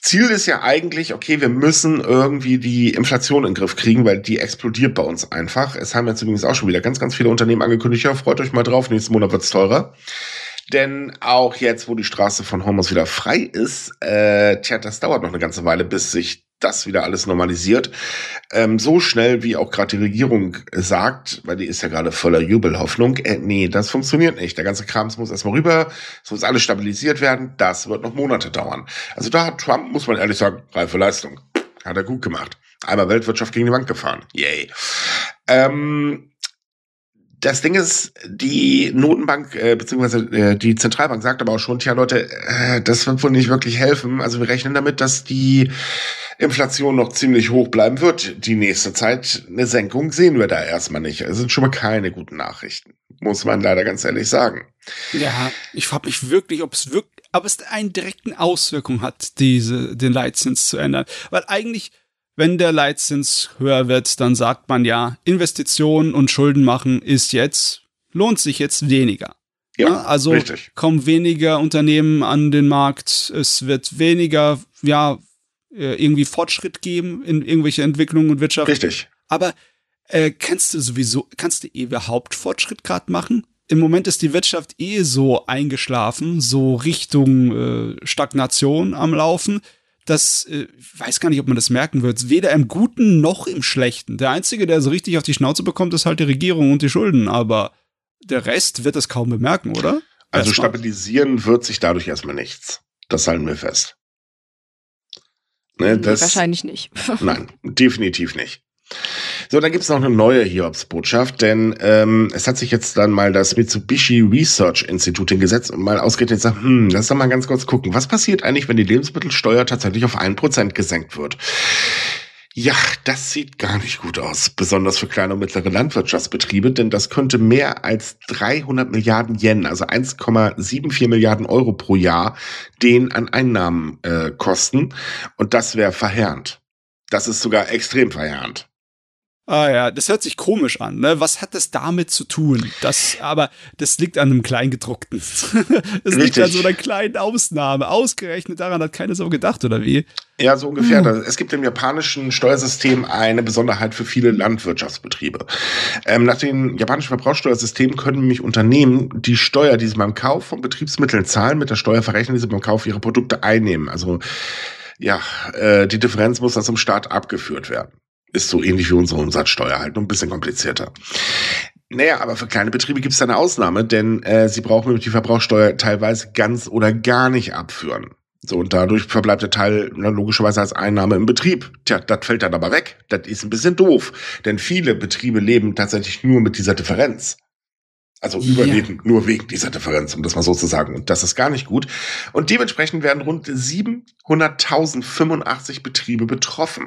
C: Ziel ist ja eigentlich, okay, wir müssen irgendwie die Inflation in den Griff kriegen, weil die explodiert bei uns einfach. Es haben jetzt übrigens auch schon wieder ganz, ganz viele Unternehmen angekündigt, ja, freut euch mal drauf, nächsten Monat wird's teurer. Denn auch jetzt, wo die Straße von Hormuz wieder frei ist, äh, tja, das dauert noch eine ganze Weile, bis sich das wieder alles normalisiert. Ähm, so schnell, wie auch gerade die Regierung sagt, weil die ist ja gerade voller Jubelhoffnung, äh, nee, das funktioniert nicht. Der ganze Krams muss erstmal rüber, es muss alles stabilisiert werden, das wird noch Monate dauern. Also da hat Trump, muss man ehrlich sagen, reife Leistung. Hat er gut gemacht. Einmal Weltwirtschaft gegen die Wand gefahren. Yay. Ähm, Das Ding ist, die Notenbank äh, beziehungsweise äh, die Zentralbank sagt aber auch schon, tja Leute, äh, das wird wohl nicht wirklich helfen. Also wir rechnen damit, dass die Inflation noch ziemlich hoch bleiben wird. Die nächste Zeit eine Senkung sehen wir da erstmal nicht. Es sind schon mal keine guten Nachrichten, muss man leider ganz ehrlich sagen.
B: Ja, ich frage mich wirklich, ob es wirklich, ob es einen direkten Auswirkung hat, diese den Leitzins zu ändern. Weil eigentlich, wenn der Leitzins höher wird, dann sagt man ja, Investitionen und Schulden machen ist jetzt, lohnt sich jetzt weniger.
C: Ja,
B: ja, also
C: richtig.
B: Kommen weniger Unternehmen an den Markt, es wird weniger, ja, irgendwie Fortschritt geben in irgendwelche Entwicklungen und Wirtschaft.
C: Richtig.
B: Aber äh, kannst du sowieso, kannst du eh überhaupt Fortschritt gerade machen? Im Moment ist die Wirtschaft eh so eingeschlafen, so Richtung äh, Stagnation am Laufen. Das, äh, ich weiß gar nicht, ob man das merken wird. Weder im Guten noch im Schlechten. Der Einzige, der so richtig auf die Schnauze bekommt, ist halt die Regierung und die Schulden. Aber der Rest wird das kaum bemerken, oder?
C: Also
B: Erstmal.
C: Stabilisieren wird sich dadurch erstmal nichts. Das halten wir fest. Ne,
A: nee,
C: das,
A: wahrscheinlich nicht.
C: Nein, definitiv nicht. So, dann gibt's noch eine neue Hiobsbotschaft, denn ähm, es hat sich jetzt dann mal das Mitsubishi Research Institute hingesetzt und mal ausgerechnet gesagt, hm, lass doch mal ganz kurz gucken, was passiert eigentlich, wenn die Lebensmittelsteuer tatsächlich auf ein Prozent gesenkt wird? Ja, das sieht gar nicht gut aus, besonders für kleine und mittlere Landwirtschaftsbetriebe, denn das könnte mehr als dreihundert Milliarden Yen, also eins Komma vierundsiebzig Milliarden Euro pro Jahr, denen an Einnahmen äh, kosten. Und das wäre verheerend. Das ist sogar extrem verheerend.
B: Ah ja, das hört sich komisch an, ne? Was hat das damit zu tun? Das, aber das liegt an einem Kleingedruckten. Das liegt an so einer kleinen Ausnahme. Ausgerechnet daran hat keiner so gedacht, oder wie?
C: Ja, so ungefähr. Hm. Es gibt im japanischen Steuersystem eine Besonderheit für viele Landwirtschaftsbetriebe. Ähm, nach dem japanischen Verbrauchssteuersystem können nämlich Unternehmen die Steuer, die sie beim Kauf von Betriebsmitteln zahlen, mit der Steuer verrechnen, die sie beim Kauf ihrer Produkte einnehmen. Also ja, äh, die Differenz muss dann zum Staat abgeführt werden. Ist so ähnlich wie unsere Umsatzsteuer, halt nur ein bisschen komplizierter. Naja, aber für kleine Betriebe gibt es da eine Ausnahme, denn äh, sie brauchen nämlich die Verbrauchssteuer teilweise ganz oder gar nicht abführen. So, und dadurch verbleibt der Teil na, logischerweise als Einnahme im Betrieb. Tja, das fällt dann aber weg. Das ist ein bisschen doof, denn viele Betriebe leben tatsächlich nur mit dieser Differenz. Also ja. Überleben nur wegen dieser Differenz, um das mal so zu sagen. Und das ist gar nicht gut. Und dementsprechend werden rund siebenhunderttausendfünfundachtzig Betriebe betroffen.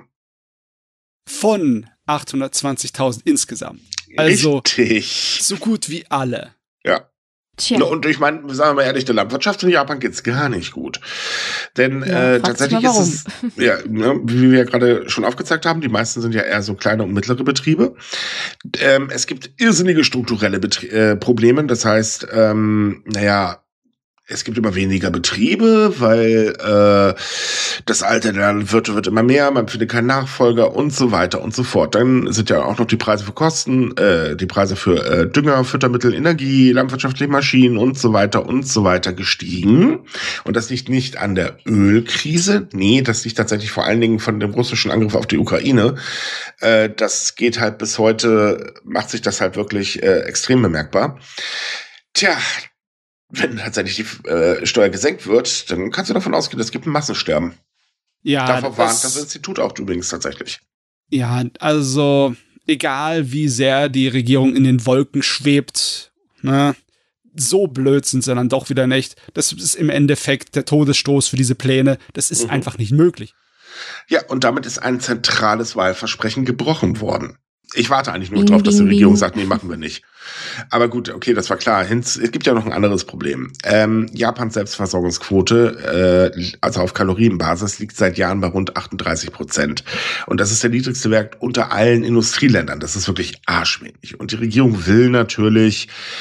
B: Von achthundertzwanzigtausend insgesamt. Also
C: richtig.
B: So gut wie alle.
C: Ja.
A: Tja.
C: Na, und ich meine, sagen wir mal ehrlich, der Landwirtschaft in Japan geht's gar nicht gut. Denn
A: ja,
C: äh, tatsächlich ist es, ja, ne, wie wir ja gerade schon aufgezeigt haben, die meisten sind ja eher so kleine und mittlere Betriebe. Ähm, es gibt irrsinnige strukturelle Betrie- äh, Probleme. Das heißt, ähm, naja, es gibt immer weniger Betriebe, weil äh, das Alter der Landwirte wird immer mehr, man findet keinen Nachfolger und so weiter und so fort. Dann sind ja auch noch die Preise für Kosten, äh, die Preise für äh, Dünger, Futtermittel, Energie, landwirtschaftliche Maschinen und so weiter und so weiter gestiegen. Und das liegt nicht an der Ölkrise, nee, das liegt tatsächlich vor allen Dingen von dem russischen Angriff auf die Ukraine. Äh, das geht halt bis heute, macht sich das halt wirklich äh, extrem bemerkbar. Tja, wenn tatsächlich die äh, Steuer gesenkt wird, dann kannst du davon ausgehen, es gibt ein Massensterben.
B: Ja,
C: Davor warnt das Institut auch übrigens tatsächlich.
B: Ja, also egal wie sehr die Regierung in den Wolken schwebt, ne, so blöd sind sie dann doch wieder nicht. Das ist im Endeffekt der Todesstoß für diese Pläne. Das ist mhm. einfach nicht möglich.
C: Ja, und damit ist ein zentrales Wahlversprechen gebrochen worden. Ich warte eigentlich nur darauf, dass die Regierung sagt, nee, machen wir nicht. Aber gut, okay, das war klar. Es gibt ja noch ein anderes Problem. Ähm, Japans Selbstversorgungsquote, äh, also auf Kalorienbasis, liegt seit Jahren bei rund achtunddreißig Prozent. Und das ist der niedrigste Wert unter allen Industrieländern. Das ist wirklich arschwenig. Und die Regierung will natürlich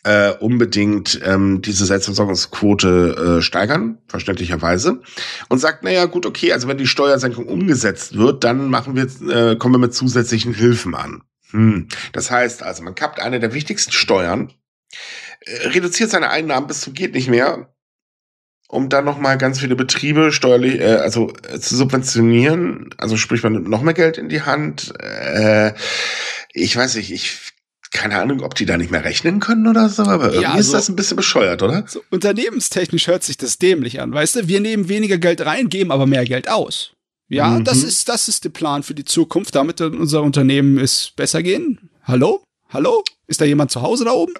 C: äh, unbedingt ähm, diese Selbstversorgungsquote äh, steigern, verständlicherweise, und sagt, naja, gut, okay, also wenn die Steuersenkung umgesetzt wird, dann machen wir, äh, kommen wir mit zusätzlichen Hilfen an. Hm. Das heißt also, man kappt eine der wichtigsten Steuern, äh, reduziert seine Einnahmen bis zum geht nicht mehr, um dann noch mal ganz viele Betriebe steuerlich, äh, also äh, zu subventionieren, also sprich, man nimmt noch mehr Geld in die Hand. Äh, ich weiß nicht, ich keine Ahnung, ob die da nicht mehr rechnen können oder so, aber irgendwie ja, also, ist das ein bisschen bescheuert, oder?
B: So unternehmenstechnisch hört sich das dämlich an, weißt du? Wir nehmen weniger Geld rein, geben aber mehr Geld aus. Ja, mhm. das ist das ist der Plan für die Zukunft, damit unser Unternehmen es besser gehen. Hallo? Hallo? Ist da jemand zu Hause da oben?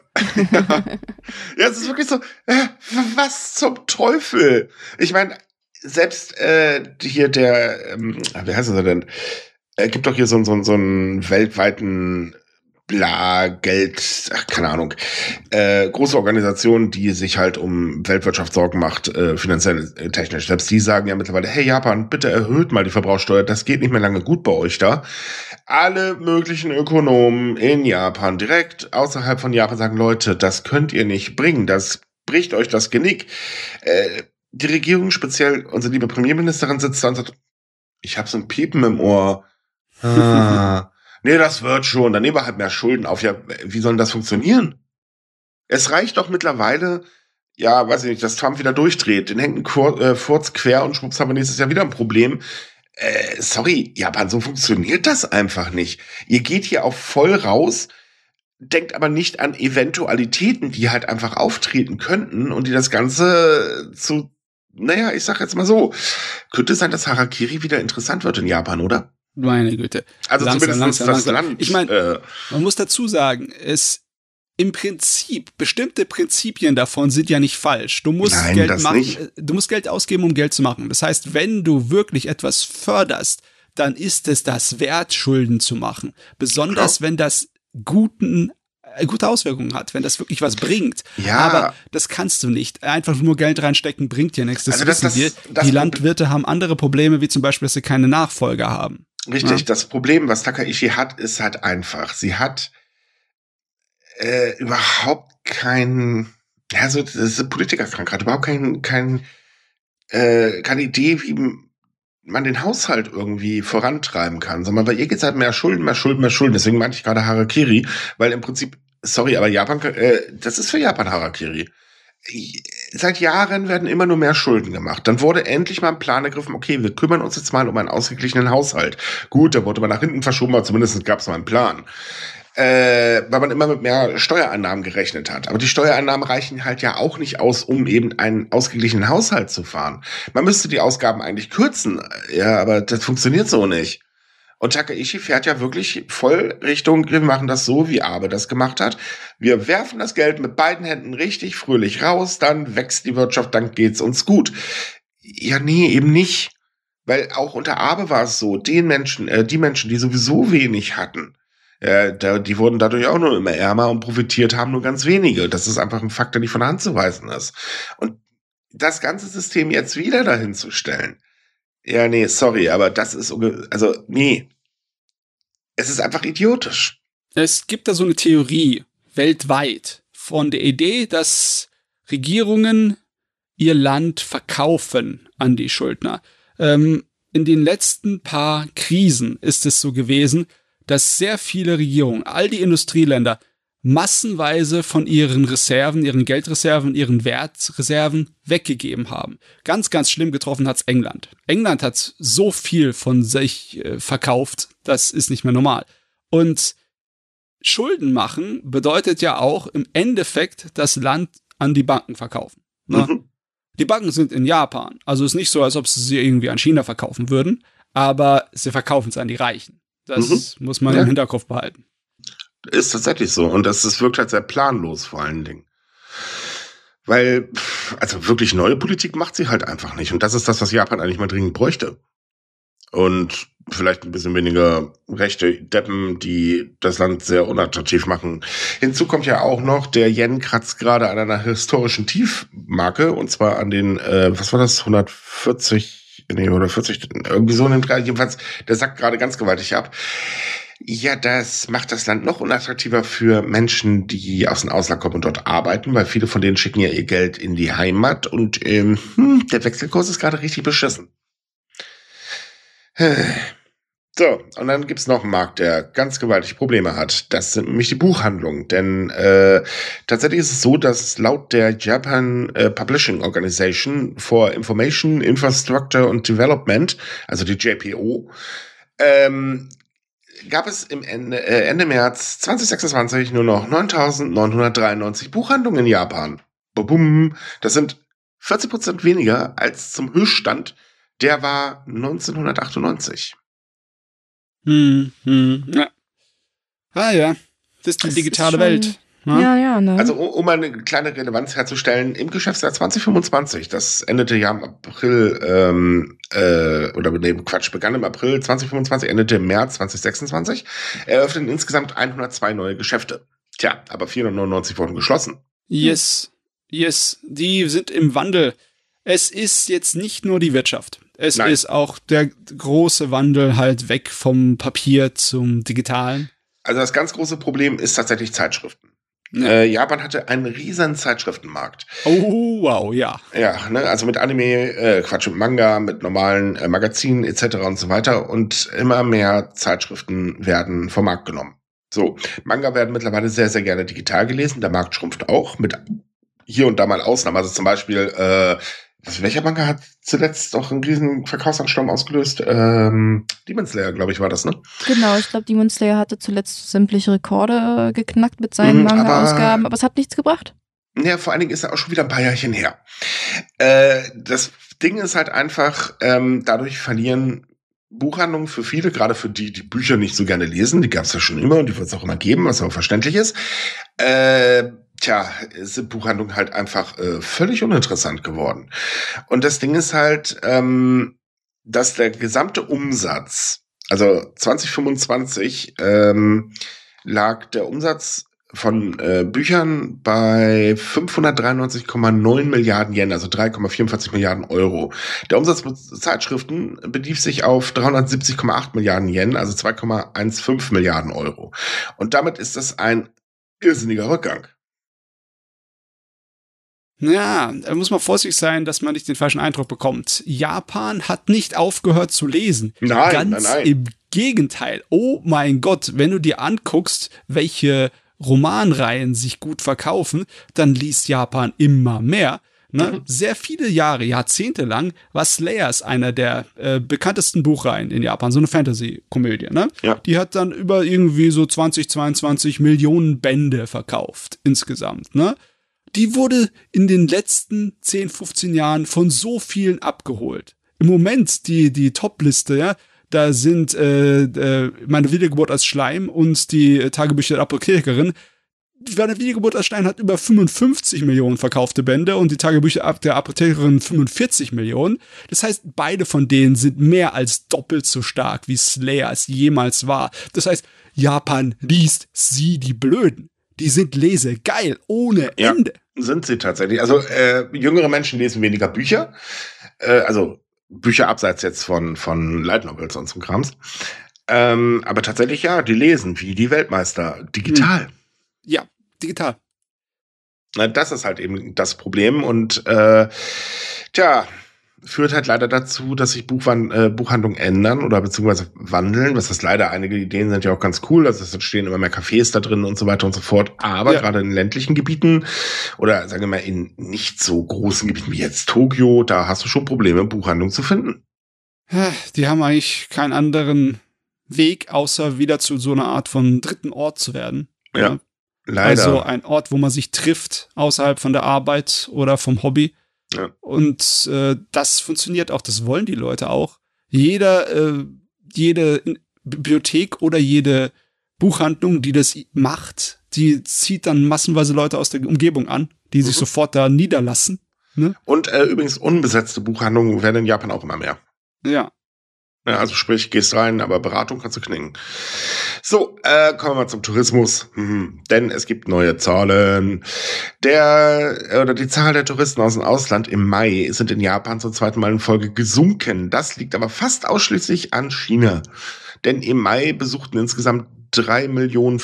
C: Ja, es ist wirklich so, äh, was zum Teufel? Ich meine, selbst äh, hier der, ähm, wie heißt er denn? Es gibt doch hier so, so, so einen weltweiten Bla, Geld, ach, keine Ahnung, äh, große Organisation, die sich halt um Weltwirtschaft Sorgen macht, äh, finanziell, äh, technisch. Selbst die sagen ja mittlerweile, hey Japan, bitte erhöht mal die Verbrauchssteuer, das geht nicht mehr lange gut bei euch da. Alle möglichen Ökonomen in Japan, direkt außerhalb von Japan, sagen, Leute, das könnt ihr nicht bringen, das bricht euch das Genick. Äh, die Regierung, speziell unsere liebe Premierministerin, sitzt da und sagt, ich hab so ein Piepen im Ohr. Ah. Nee, das wird schon. Dann nehmen wir halt mehr Schulden auf. Ja, wie soll denn das funktionieren? Es reicht doch mittlerweile, ja, weiß ich nicht, dass Trump wieder durchdreht. Den hängt ein Kur- äh, Furz quer und schwupps haben wir nächstes Jahr wieder ein Problem. Äh, sorry, Japan, so funktioniert das einfach nicht. Ihr geht hier auf voll raus, denkt aber nicht an Eventualitäten, die halt einfach auftreten könnten und die das Ganze zu, naja, ich sag jetzt mal so, könnte sein, dass Harakiri wieder interessant wird in Japan, oder?
B: Meine Güte.
C: Also langsam, zumindest langsam, das langsam. Land.
B: Ich meine, äh, man muss dazu sagen, es im Prinzip, bestimmte Prinzipien davon sind ja nicht falsch. Du musst
C: Nein,
B: Geld machen,
C: nicht.
B: Du musst Geld ausgeben, um Geld zu machen. Das heißt, wenn du wirklich etwas förderst, dann ist es das wert, Schulden zu machen. Besonders, Klar. wenn das guten gute Auswirkungen hat, wenn das wirklich was bringt.
C: Ja.
B: Aber das kannst du nicht. Einfach nur Geld reinstecken bringt dir nichts. Das
C: also das,
B: wissen wir.
C: Das, das
B: Die Landwirte haben andere Probleme, wie zum Beispiel, dass sie keine Nachfolger haben.
C: Richtig,
B: ja.
C: Das Problem, was Takaichi hat, ist halt einfach. Sie hat äh, überhaupt kein, ja, so, das ist eine Politikerkrankheit, überhaupt kein, kein, äh, keine Idee, wie man den Haushalt irgendwie vorantreiben kann, sondern bei ihr geht's halt mehr Schulden, mehr Schulden, mehr Schulden. Deswegen meinte ich gerade Harakiri, weil im Prinzip, sorry, aber Japan, äh, das ist für Japan Harakiri. Seit Jahren werden immer nur mehr Schulden gemacht. Dann wurde endlich mal ein Plan ergriffen, okay, wir kümmern uns jetzt mal um einen ausgeglichenen Haushalt. Gut, da wurde man nach hinten verschoben, aber zumindest gab es mal einen Plan. Äh, weil man immer mit mehr Steuereinnahmen gerechnet hat. Aber die Steuereinnahmen reichen halt ja auch nicht aus, um eben einen ausgeglichenen Haushalt zu fahren. Man müsste die Ausgaben eigentlich kürzen, ja, aber das funktioniert so nicht. Und Takaichi fährt ja wirklich voll Richtung, wir machen das so, wie Abe das gemacht hat. Wir werfen das Geld mit beiden Händen richtig fröhlich raus, dann wächst die Wirtschaft, dann geht's uns gut. Ja, nee, eben nicht. Weil auch unter Abe war es so, den Menschen, äh, die Menschen, die sowieso wenig hatten, äh, da, die wurden dadurch auch nur immer ärmer und profitiert haben nur ganz wenige. Das ist einfach ein Fakt, der nicht von der Hand zu weisen ist. Und das ganze System jetzt wieder dahin zu stellen, ja, nee, sorry, aber das ist, also, nee. Es ist einfach idiotisch.
B: Es gibt da so eine Theorie weltweit von der Idee, dass Regierungen ihr Land verkaufen an die Schuldner. Ähm, in den letzten paar Krisen ist es so gewesen, dass sehr viele Regierungen, all die Industrieländer, massenweise von ihren Reserven, ihren Geldreserven, ihren Wertreserven weggegeben haben. Ganz, ganz schlimm getroffen hat's England. England hat so viel von sich äh, verkauft, das ist nicht mehr normal. Und Schulden machen bedeutet ja auch im Endeffekt das Land an die Banken verkaufen. Ne? Mhm. Die Banken sind in Japan, also ist nicht so, als ob sie sie irgendwie an China verkaufen würden, aber sie verkaufen es an die Reichen. Das mhm. muss man ja im Hinterkopf behalten.
C: Ist tatsächlich so. Und das, das wirkt halt sehr planlos vor allen Dingen. Weil, also wirklich neue Politik macht sie halt einfach nicht. Und das ist das, was Japan eigentlich mal dringend bräuchte. Und vielleicht ein bisschen weniger rechte Deppen, die das Land sehr unattraktiv machen. Hinzu kommt ja auch noch, der Yen kratzt gerade an einer historischen Tiefmarke. Und zwar an den, äh, was war das, hundertvierzig, nee, hundertvierzig, irgendwie so in dem Dreh. Jedenfalls, der sackt gerade ganz gewaltig ab. Ja, das macht das Land noch unattraktiver für Menschen, die aus dem Ausland kommen und dort arbeiten, weil viele von denen schicken ja ihr Geld in die Heimat und ähm, hm, der Wechselkurs ist gerade richtig beschissen. So, und dann gibt's noch einen Markt, der ganz gewaltig Probleme hat. Das sind nämlich die Buchhandlungen. Denn äh, tatsächlich ist es so, dass laut der Japan äh, Publishing Organization for Information, Infrastructure and Development, also die J P O, ähm, gab es im Ende, äh, Ende März zwanzig sechsundzwanzig nur noch neuntausendneunhundertdreiundneunzig Buchhandlungen in Japan. Bum, das sind vierzig Prozent weniger als zum Höchststand. Der war neunzehnhundertachtundneunzig.
B: Hm, hm, ja. Ah ja, das ist die das digitale ist Welt.
A: Ja, ja, ja ne?
C: Also um, um eine kleine Relevanz herzustellen, im Geschäftsjahr zwanzig fünfundzwanzig, das endete ja im April, ähm, äh, oder nee, Quatsch, begann im April zwanzig fünfundzwanzig, endete im März zwanzig sechsundzwanzig, eröffneten insgesamt hundertzwei neue Geschäfte. Tja, aber vierhundertneunundneunzig wurden geschlossen.
B: Yes, yes, die sind im Wandel. Es ist jetzt nicht nur die Wirtschaft. Es Nein. ist auch der große Wandel halt weg vom Papier zum Digitalen.
C: Also das ganz große Problem ist tatsächlich Zeitschriften. Ja. Äh, Japan hatte einen riesen Zeitschriftenmarkt.
B: Oh, wow, ja.
C: Ja, ne, also mit Anime, äh, Quatsch, mit Manga, mit normalen äh, Magazinen et cetera und so weiter. Und immer mehr Zeitschriften werden vom Markt genommen. So, Manga werden mittlerweile sehr, sehr gerne digital gelesen. Der Markt schrumpft auch mit hier und da mal Ausnahmen. Also zum Beispiel, äh, was, welcher Manga hat zuletzt auch einen riesen Verkaufsansturm ausgelöst? Ähm, Demon Slayer, glaube ich, war das, ne?
A: Genau, ich glaube, Demon Slayer hatte zuletzt sämtliche Rekorde geknackt mit seinen mhm, Manga-Ausgaben, aber, aber es hat nichts gebracht.
C: Ja, vor allen Dingen ist er auch schon wieder ein paar Jahrchen her. Äh, das Ding ist halt einfach, ähm, dadurch verlieren Buchhandlungen für viele, gerade für die, die Bücher nicht so gerne lesen, die gab es ja schon immer und die wird es auch immer geben, was auch verständlich ist. Äh, Tja, sind Buchhandlungen halt einfach äh, völlig uninteressant geworden. Und das Ding ist halt, ähm, dass der gesamte Umsatz, also zwanzig fünfundzwanzig, ähm, lag der Umsatz von äh, Büchern bei fünfhundertdreiundneunzig Komma neun Milliarden Yen, also drei Komma vierundvierzig Milliarden Euro. Der Umsatz von Zeitschriften belief sich auf dreihundertsiebzig Komma acht Milliarden Yen, also zwei Komma fünfzehn Milliarden Euro. Und damit ist das ein irrsinniger Rückgang.
B: Ja, da muss man vorsichtig sein, dass man nicht den falschen Eindruck bekommt. Japan hat nicht aufgehört zu lesen.
C: Nein,
B: Ganz
C: nein, nein.
B: im Gegenteil. Oh mein Gott, wenn du dir anguckst, welche Romanreihen sich gut verkaufen, dann liest Japan immer mehr. Ne? Mhm. Sehr viele Jahre, Jahrzehnte lang war Slayers einer der äh, bekanntesten Buchreihen in Japan, so eine Fantasy-Komödie. Ne?
C: Ja.
B: Die hat dann über irgendwie so zwanzig, zweiundzwanzig Millionen Bände verkauft insgesamt. Ne? Die wurde in den letzten zehn, fünfzehn Jahren von so vielen abgeholt. Im Moment die, die Top-Liste, ja, da sind äh, äh, meine Wiedergeburt als Schleim und die äh, Tagebücher der Apothekerin. Meine Wiedergeburt als Schleim hat über fünfundfünfzig Millionen verkaufte Bände und die Tagebücher der Apothekerin fünfundvierzig Millionen. Das heißt, beide von denen sind mehr als doppelt so stark, wie Slayer es jemals war. Das heißt, Japan liest sie, die Blöden. Die sind lesegeil, ohne Ende.
C: Ja, sind sie tatsächlich. Also äh, jüngere Menschen lesen weniger Bücher. Äh, also Bücher abseits jetzt von, von Light Novels und so Krams. Ähm, aber tatsächlich, ja, die lesen wie die Weltmeister. Digital. Hm.
B: Ja, digital.
C: Na, das ist halt eben das Problem. Und äh, tja, führt halt leider dazu, dass sich Buchwand- äh, Buchhandlungen ändern oder beziehungsweise wandeln. Was heißt leider, einige Ideen sind ja auch ganz cool. Also es entstehen immer mehr Cafés da drin und so weiter und so fort. Aber ja. gerade in ländlichen Gebieten oder sagen wir mal in nicht so großen Gebieten wie jetzt Tokio, da hast du schon Probleme, Buchhandlungen zu finden.
B: Die haben eigentlich keinen anderen Weg, außer wieder zu so einer Art von dritten Ort zu werden.
C: Ja, ja. Leider.
B: Also ein Ort, wo man sich trifft, außerhalb von der Arbeit oder vom Hobby.
C: Ja.
B: Und äh, das funktioniert auch, das wollen die Leute auch. Jeder, äh, jede Bibliothek oder jede Buchhandlung, die das macht, die zieht dann massenweise Leute aus der Umgebung an, die mhm. sich sofort da niederlassen. Ne?
C: Und äh, übrigens unbesetzte Buchhandlungen werden in Japan auch immer mehr.
B: Ja.
C: Ja, also sprich, gehst rein, aber Beratung kannst du knicken. So, äh, kommen wir zum Tourismus. Mhm. Denn es gibt neue Zahlen. Der, oder die Zahl der Touristen aus dem Ausland im Mai sind in Japan zum zweiten Mal in Folge gesunken. Das liegt aber fast ausschließlich an China. denn im Mai besuchten insgesamt drei Millionen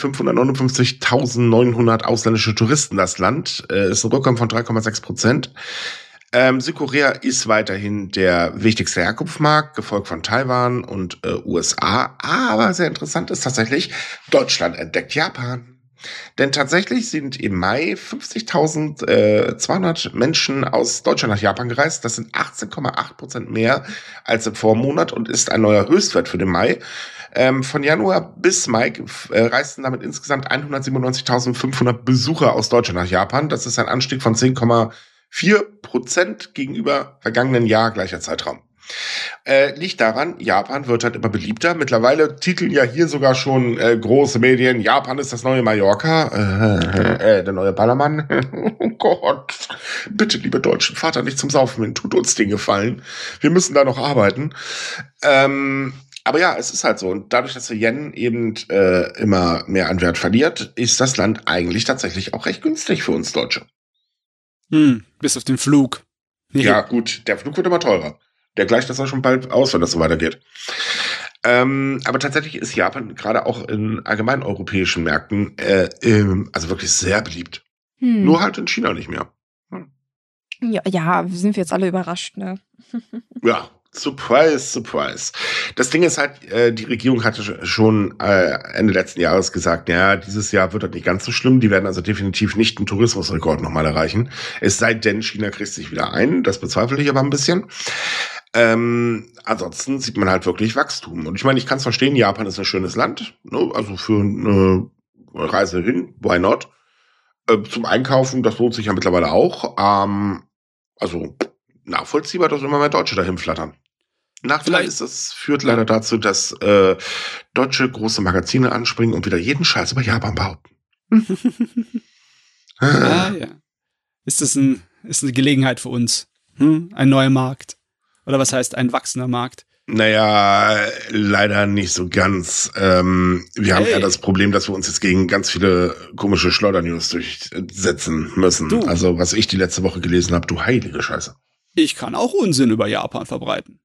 C: fünfhundertneunundfünfzigtausendneunhundert ausländische Touristen das Land. Äh, ist ein Rückgang von drei Komma sechs Prozent. Ähm, Südkorea ist weiterhin der wichtigste Herkunftsmarkt, gefolgt von Taiwan und äh, U S A. Aber sehr interessant ist tatsächlich, Deutschland entdeckt Japan. Denn tatsächlich sind im Mai fünfzigtausendzweihundert Menschen aus Deutschland nach Japan gereist. Das sind achtzehn Komma acht Prozent mehr als im Vormonat und ist ein neuer Höchstwert für den Mai. Ähm, von Januar bis Mai äh, reisten damit insgesamt hundertsiebenundneunzigtausendfünfhundert Besucher aus Deutschland nach Japan. Das ist ein Anstieg von zehn Komma vier Prozent gegenüber vergangenen Jahr gleicher Zeitraum. Äh, liegt daran, Japan wird halt immer beliebter. Mittlerweile titeln ja hier sogar schon äh, große Medien, Japan ist das neue Mallorca, äh, äh, der neue Ballermann. Oh Gott, bitte, liebe Deutschen, fahrt da nicht zum Saufen hin, tut uns den Gefallen. Wir müssen da noch arbeiten. Ähm, aber ja, es ist halt so. Und dadurch, dass der Yen eben äh, immer mehr an Wert verliert, ist das Land eigentlich tatsächlich auch recht günstig für uns Deutsche.
B: Hm, bis auf den Flug.
C: Ja, gut, der Flug wird immer teurer. Der gleicht das auch schon bald aus, wenn das so weitergeht. Ähm, aber tatsächlich ist Japan gerade auch in allgemeinen europäischen Märkten äh, ähm, also wirklich sehr beliebt. Hm. Nur halt in China nicht mehr. Hm.
A: Ja, ja, sind wir jetzt alle überrascht, ne?
C: Ja, surprise, surprise. Das Ding ist halt, äh, die Regierung hatte schon äh, Ende letzten Jahres gesagt, ja, dieses Jahr wird das nicht ganz so schlimm. Die werden also definitiv nicht einen Tourismusrekord nochmal erreichen. Es sei denn, China kriegt sich wieder ein. Das bezweifle ich aber ein bisschen. Ähm, ansonsten sieht man halt wirklich Wachstum. Und ich meine, ich kann es verstehen, Japan ist ein schönes Land, ne? Also für eine Reise hin, why not? Äh, zum Einkaufen, das lohnt sich ja mittlerweile auch. Ähm, also nachvollziehbar, dass immer mehr Deutsche dahin flattern. Nachteil ist, das führt leider dazu, dass äh, deutsche große Magazine anspringen und wieder jeden Scheiß über Japan behaupten.
B: Ah, ja. Ist das ein, ist eine Gelegenheit für uns? Hm? Ein neuer Markt? Oder was heißt ein wachsender Markt?
C: Naja, leider nicht so ganz. Ähm, wir hey. haben ja das Problem, dass wir uns jetzt gegen ganz viele komische Schleudernews durchsetzen müssen. Du. Also, was ich die letzte Woche gelesen habe, du heilige Scheiße.
B: Ich kann auch Unsinn über Japan verbreiten.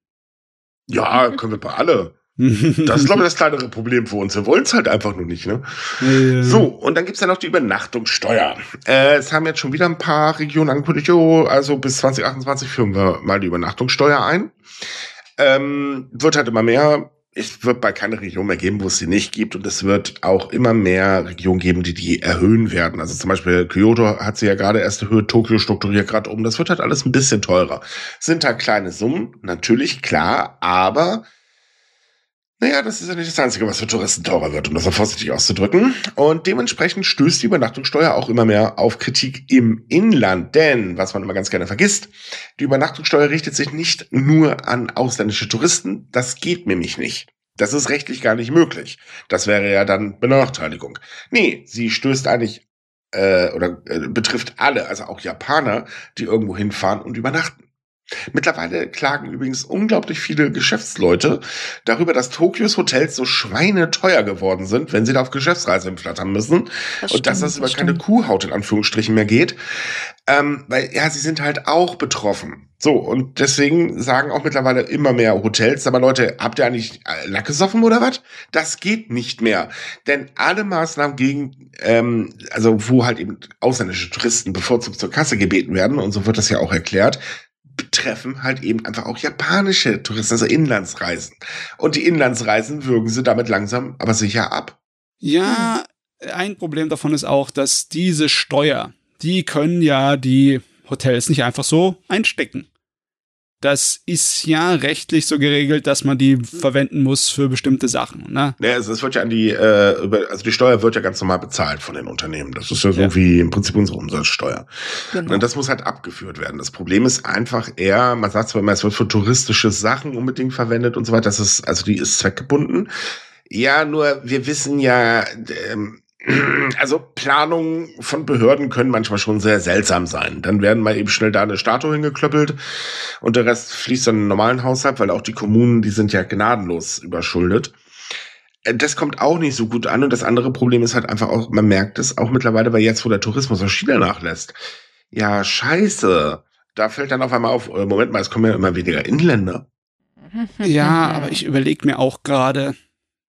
C: Ja, können wir bei alle. Das ist, glaube ich, das kleinere Problem für uns. Wir wollen es halt einfach nur nicht, ne? Ja. So, und dann gibt's ja noch die Übernachtungssteuer. Äh, es haben jetzt schon wieder ein paar Regionen angekündigt, oh, also bis zwanzig achtundzwanzig führen wir mal die Übernachtungssteuer ein. Ähm, wird halt immer mehr. Es wird bei keiner Region mehr geben, wo es sie nicht gibt. Und es wird auch immer mehr Regionen geben, die die erhöhen werden. Also zum Beispiel Kyoto hat sie ja gerade erst erhöht, Tokio strukturiert gerade um. Das wird halt alles ein bisschen teurer. Sind halt kleine Summen, natürlich, klar, aber naja, das ist ja nicht das Einzige, was für Touristen teurer wird, um das mal vorsichtig auszudrücken. Und dementsprechend stößt die Übernachtungssteuer auch immer mehr auf Kritik im Inland. Denn, was man immer ganz gerne vergisst, die Übernachtungssteuer richtet sich nicht nur an ausländische Touristen. Das geht nämlich nicht. Das ist rechtlich gar nicht möglich. Das wäre ja dann Benachteiligung. Nee, sie stößt eigentlich äh, oder äh, betrifft alle, also auch Japaner, die irgendwo hinfahren und übernachten. Mittlerweile klagen übrigens unglaublich viele Geschäftsleute darüber, dass Tokios Hotels so schweineteuer geworden sind, wenn sie da auf Geschäftsreise hinflattern müssen. Das und stimmt, dass das über das keine Kuhhaut in Anführungsstrichen mehr geht. Ähm, weil, ja, sie sind halt auch betroffen. So, und deswegen sagen auch mittlerweile immer mehr Hotels, aber Leute, habt ihr eigentlich Lack gesoffen oder was? Das geht nicht mehr. Denn alle Maßnahmen gegen, ähm, also wo halt eben ausländische Touristen bevorzugt zur Kasse gebeten werden, und so wird das ja auch erklärt, betreffen halt eben einfach auch japanische Touristen, also Inlandsreisen. Und die Inlandsreisen würgen sie damit langsam, aber sicher ab.
B: Ja, ein Problem davon ist auch, dass diese Steuer, die können ja die Hotels nicht einfach so einstecken. Das ist ja rechtlich so geregelt, dass man die verwenden muss für bestimmte Sachen, ne?
C: Ja, also es wird ja an die, äh, über, also die Steuer wird ja ganz normal bezahlt von den Unternehmen. Das ist ja so ja. wie im Prinzip unsere Umsatzsteuer. Genau. Und das muss halt abgeführt werden. Das Problem ist einfach eher, man sagt zwar immer, es wird für touristische Sachen unbedingt verwendet und so weiter. Das ist, also die ist zweckgebunden. Ja, nur wir wissen ja, ähm, also Planungen von Behörden können manchmal schon sehr seltsam sein. Dann werden mal eben schnell da eine Statue hingeklöppelt und der Rest fließt dann in den normalen Haushalt, weil auch die Kommunen, die sind ja gnadenlos überschuldet. Das kommt auch nicht so gut an und das andere Problem ist halt einfach auch, man merkt es auch mittlerweile, weil jetzt, wo der Tourismus aus China nachlässt, ja scheiße, da fällt dann auf einmal auf, Moment mal, es kommen ja immer weniger Inländer.
B: Ja, aber ich überlege mir auch gerade,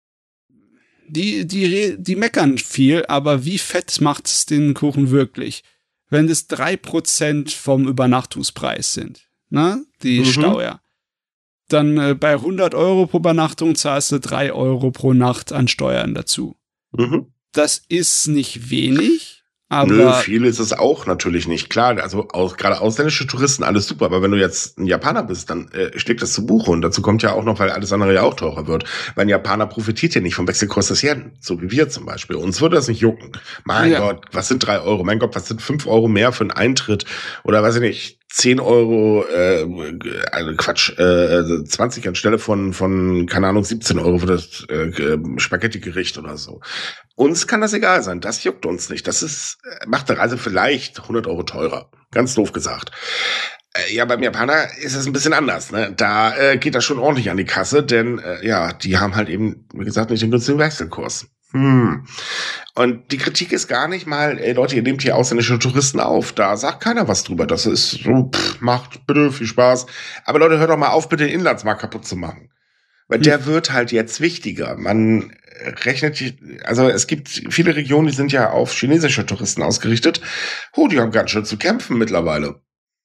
B: die, die, die meckern viel, aber wie fett macht es den Kuchen wirklich? Wenn es drei Prozent vom Übernachtungspreis sind, ne, die mhm. Steuer, dann äh, bei hundert Euro pro Übernachtung zahlst du drei Euro pro Nacht an Steuern dazu. Mhm. Das ist nicht wenig. Aber
C: Nö, viel ist es auch natürlich nicht. Klar, also aus, gerade ausländische Touristen, alles super. Aber wenn du jetzt ein Japaner bist, dann äh, steckt das zu Buche. Und dazu kommt ja auch noch, weil alles andere ja auch teurer wird. Weil ein Japaner profitiert ja nicht vom Wechselkurs des Yen. So wie wir zum Beispiel. Uns würde das nicht jucken. Mein ja. Gott, was sind drei Euro? Mein Gott, was sind fünf Euro mehr für einen Eintritt? Oder weiß ich nicht, zehn Euro, äh, also Quatsch, äh, zwanzig anstelle von, von, keine Ahnung, siebzehn Euro für das äh, Spaghetti-Gericht oder so. Uns kann das egal sein. Das juckt uns nicht. Das ist, macht eine Reise vielleicht hundert Euro teurer. Ganz doof gesagt. Äh, ja, beim Japaner ist es ein bisschen anders, ne? Da äh, geht das schon ordentlich an die Kasse, denn, äh, ja, die haben halt eben, wie gesagt, nicht den günstigen Wechselkurs. Hm. Und die Kritik ist gar nicht mal, ey Leute, ihr nehmt hier ausländische Touristen auf. Da sagt keiner was drüber. Das ist so, pff, macht bitte viel Spaß. Aber Leute, hört doch mal auf, bitte den Inlandsmarkt kaputt zu machen. Weil hm. der wird halt jetzt wichtiger. Man rechnet, also es gibt viele Regionen, die sind ja auf chinesische Touristen ausgerichtet. Oh, die haben ganz schön zu kämpfen mittlerweile.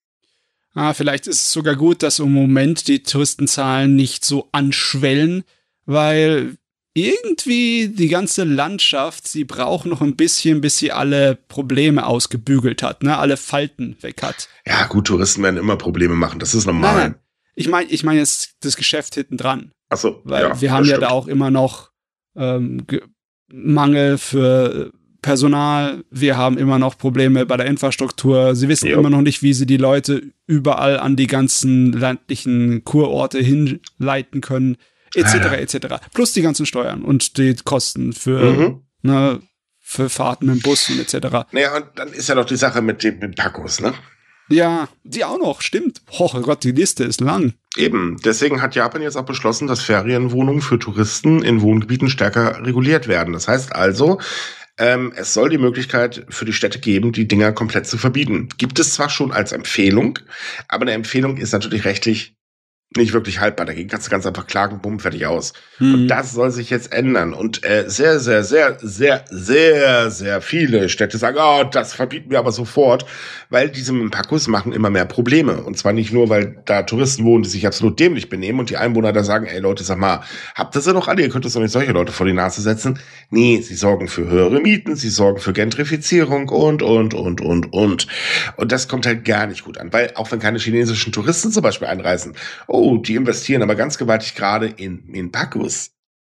B: Ah, vielleicht ist es sogar gut, dass im Moment die Touristenzahlen nicht so anschwellen, weil irgendwie die ganze Landschaft, sie braucht noch ein bisschen, bis sie alle Probleme ausgebügelt hat, ne, alle Falten weg hat.
C: Ja, gut, Touristen werden immer Probleme machen, das ist normal.
B: Nein, nein. Ich meine, ich meine jetzt das Geschäft hinten dran.
C: Ach so,
B: weil
C: ja,
B: wir haben ja
C: stimmt.
B: da auch immer noch ähm, Ge- Mangel für Personal, wir haben immer noch Probleme bei der Infrastruktur. Sie wissen jo. immer noch nicht, wie sie die Leute überall an die ganzen ländlichen Kurorte hinleiten können. Etc. etc. Plus die ganzen Steuern und die Kosten für, mhm. ne, für Fahrten mit dem Bus und et cetera.
C: Naja, und dann ist ja noch die Sache mit dem mit Pacos, ne?
B: Ja, die auch noch, stimmt. Oh Gott, die Liste ist lang.
C: Eben, deswegen hat Japan jetzt auch beschlossen, dass Ferienwohnungen für Touristen in Wohngebieten stärker reguliert werden. Das heißt also, ähm, es soll die Möglichkeit für die Städte geben, die Dinger komplett zu verbieten. Gibt es zwar schon als Empfehlung, aber eine Empfehlung ist natürlich rechtlich nicht wirklich haltbar. Dagegen kannst du ganz einfach klagen, bumm, fertig aus. Mhm. Und das soll sich jetzt ändern. Und äh, sehr, sehr, sehr, sehr, sehr, sehr viele Städte sagen, oh, das verbieten wir aber sofort, weil diese Mimpacos machen immer mehr Probleme. Und zwar nicht nur, weil da Touristen wohnen, die sich absolut dämlich benehmen und die Einwohner da sagen, ey Leute, sag mal, habt ihr sie doch alle? Ihr könnt es doch nicht solche Leute vor die Nase setzen. Nee, sie sorgen für höhere Mieten, sie sorgen für Gentrifizierung und, und, und, und, und. Und das kommt halt gar nicht gut an, weil auch wenn keine chinesischen Touristen zum Beispiel einreisen, oh, die investieren aber ganz gewaltig gerade in Mimpacos.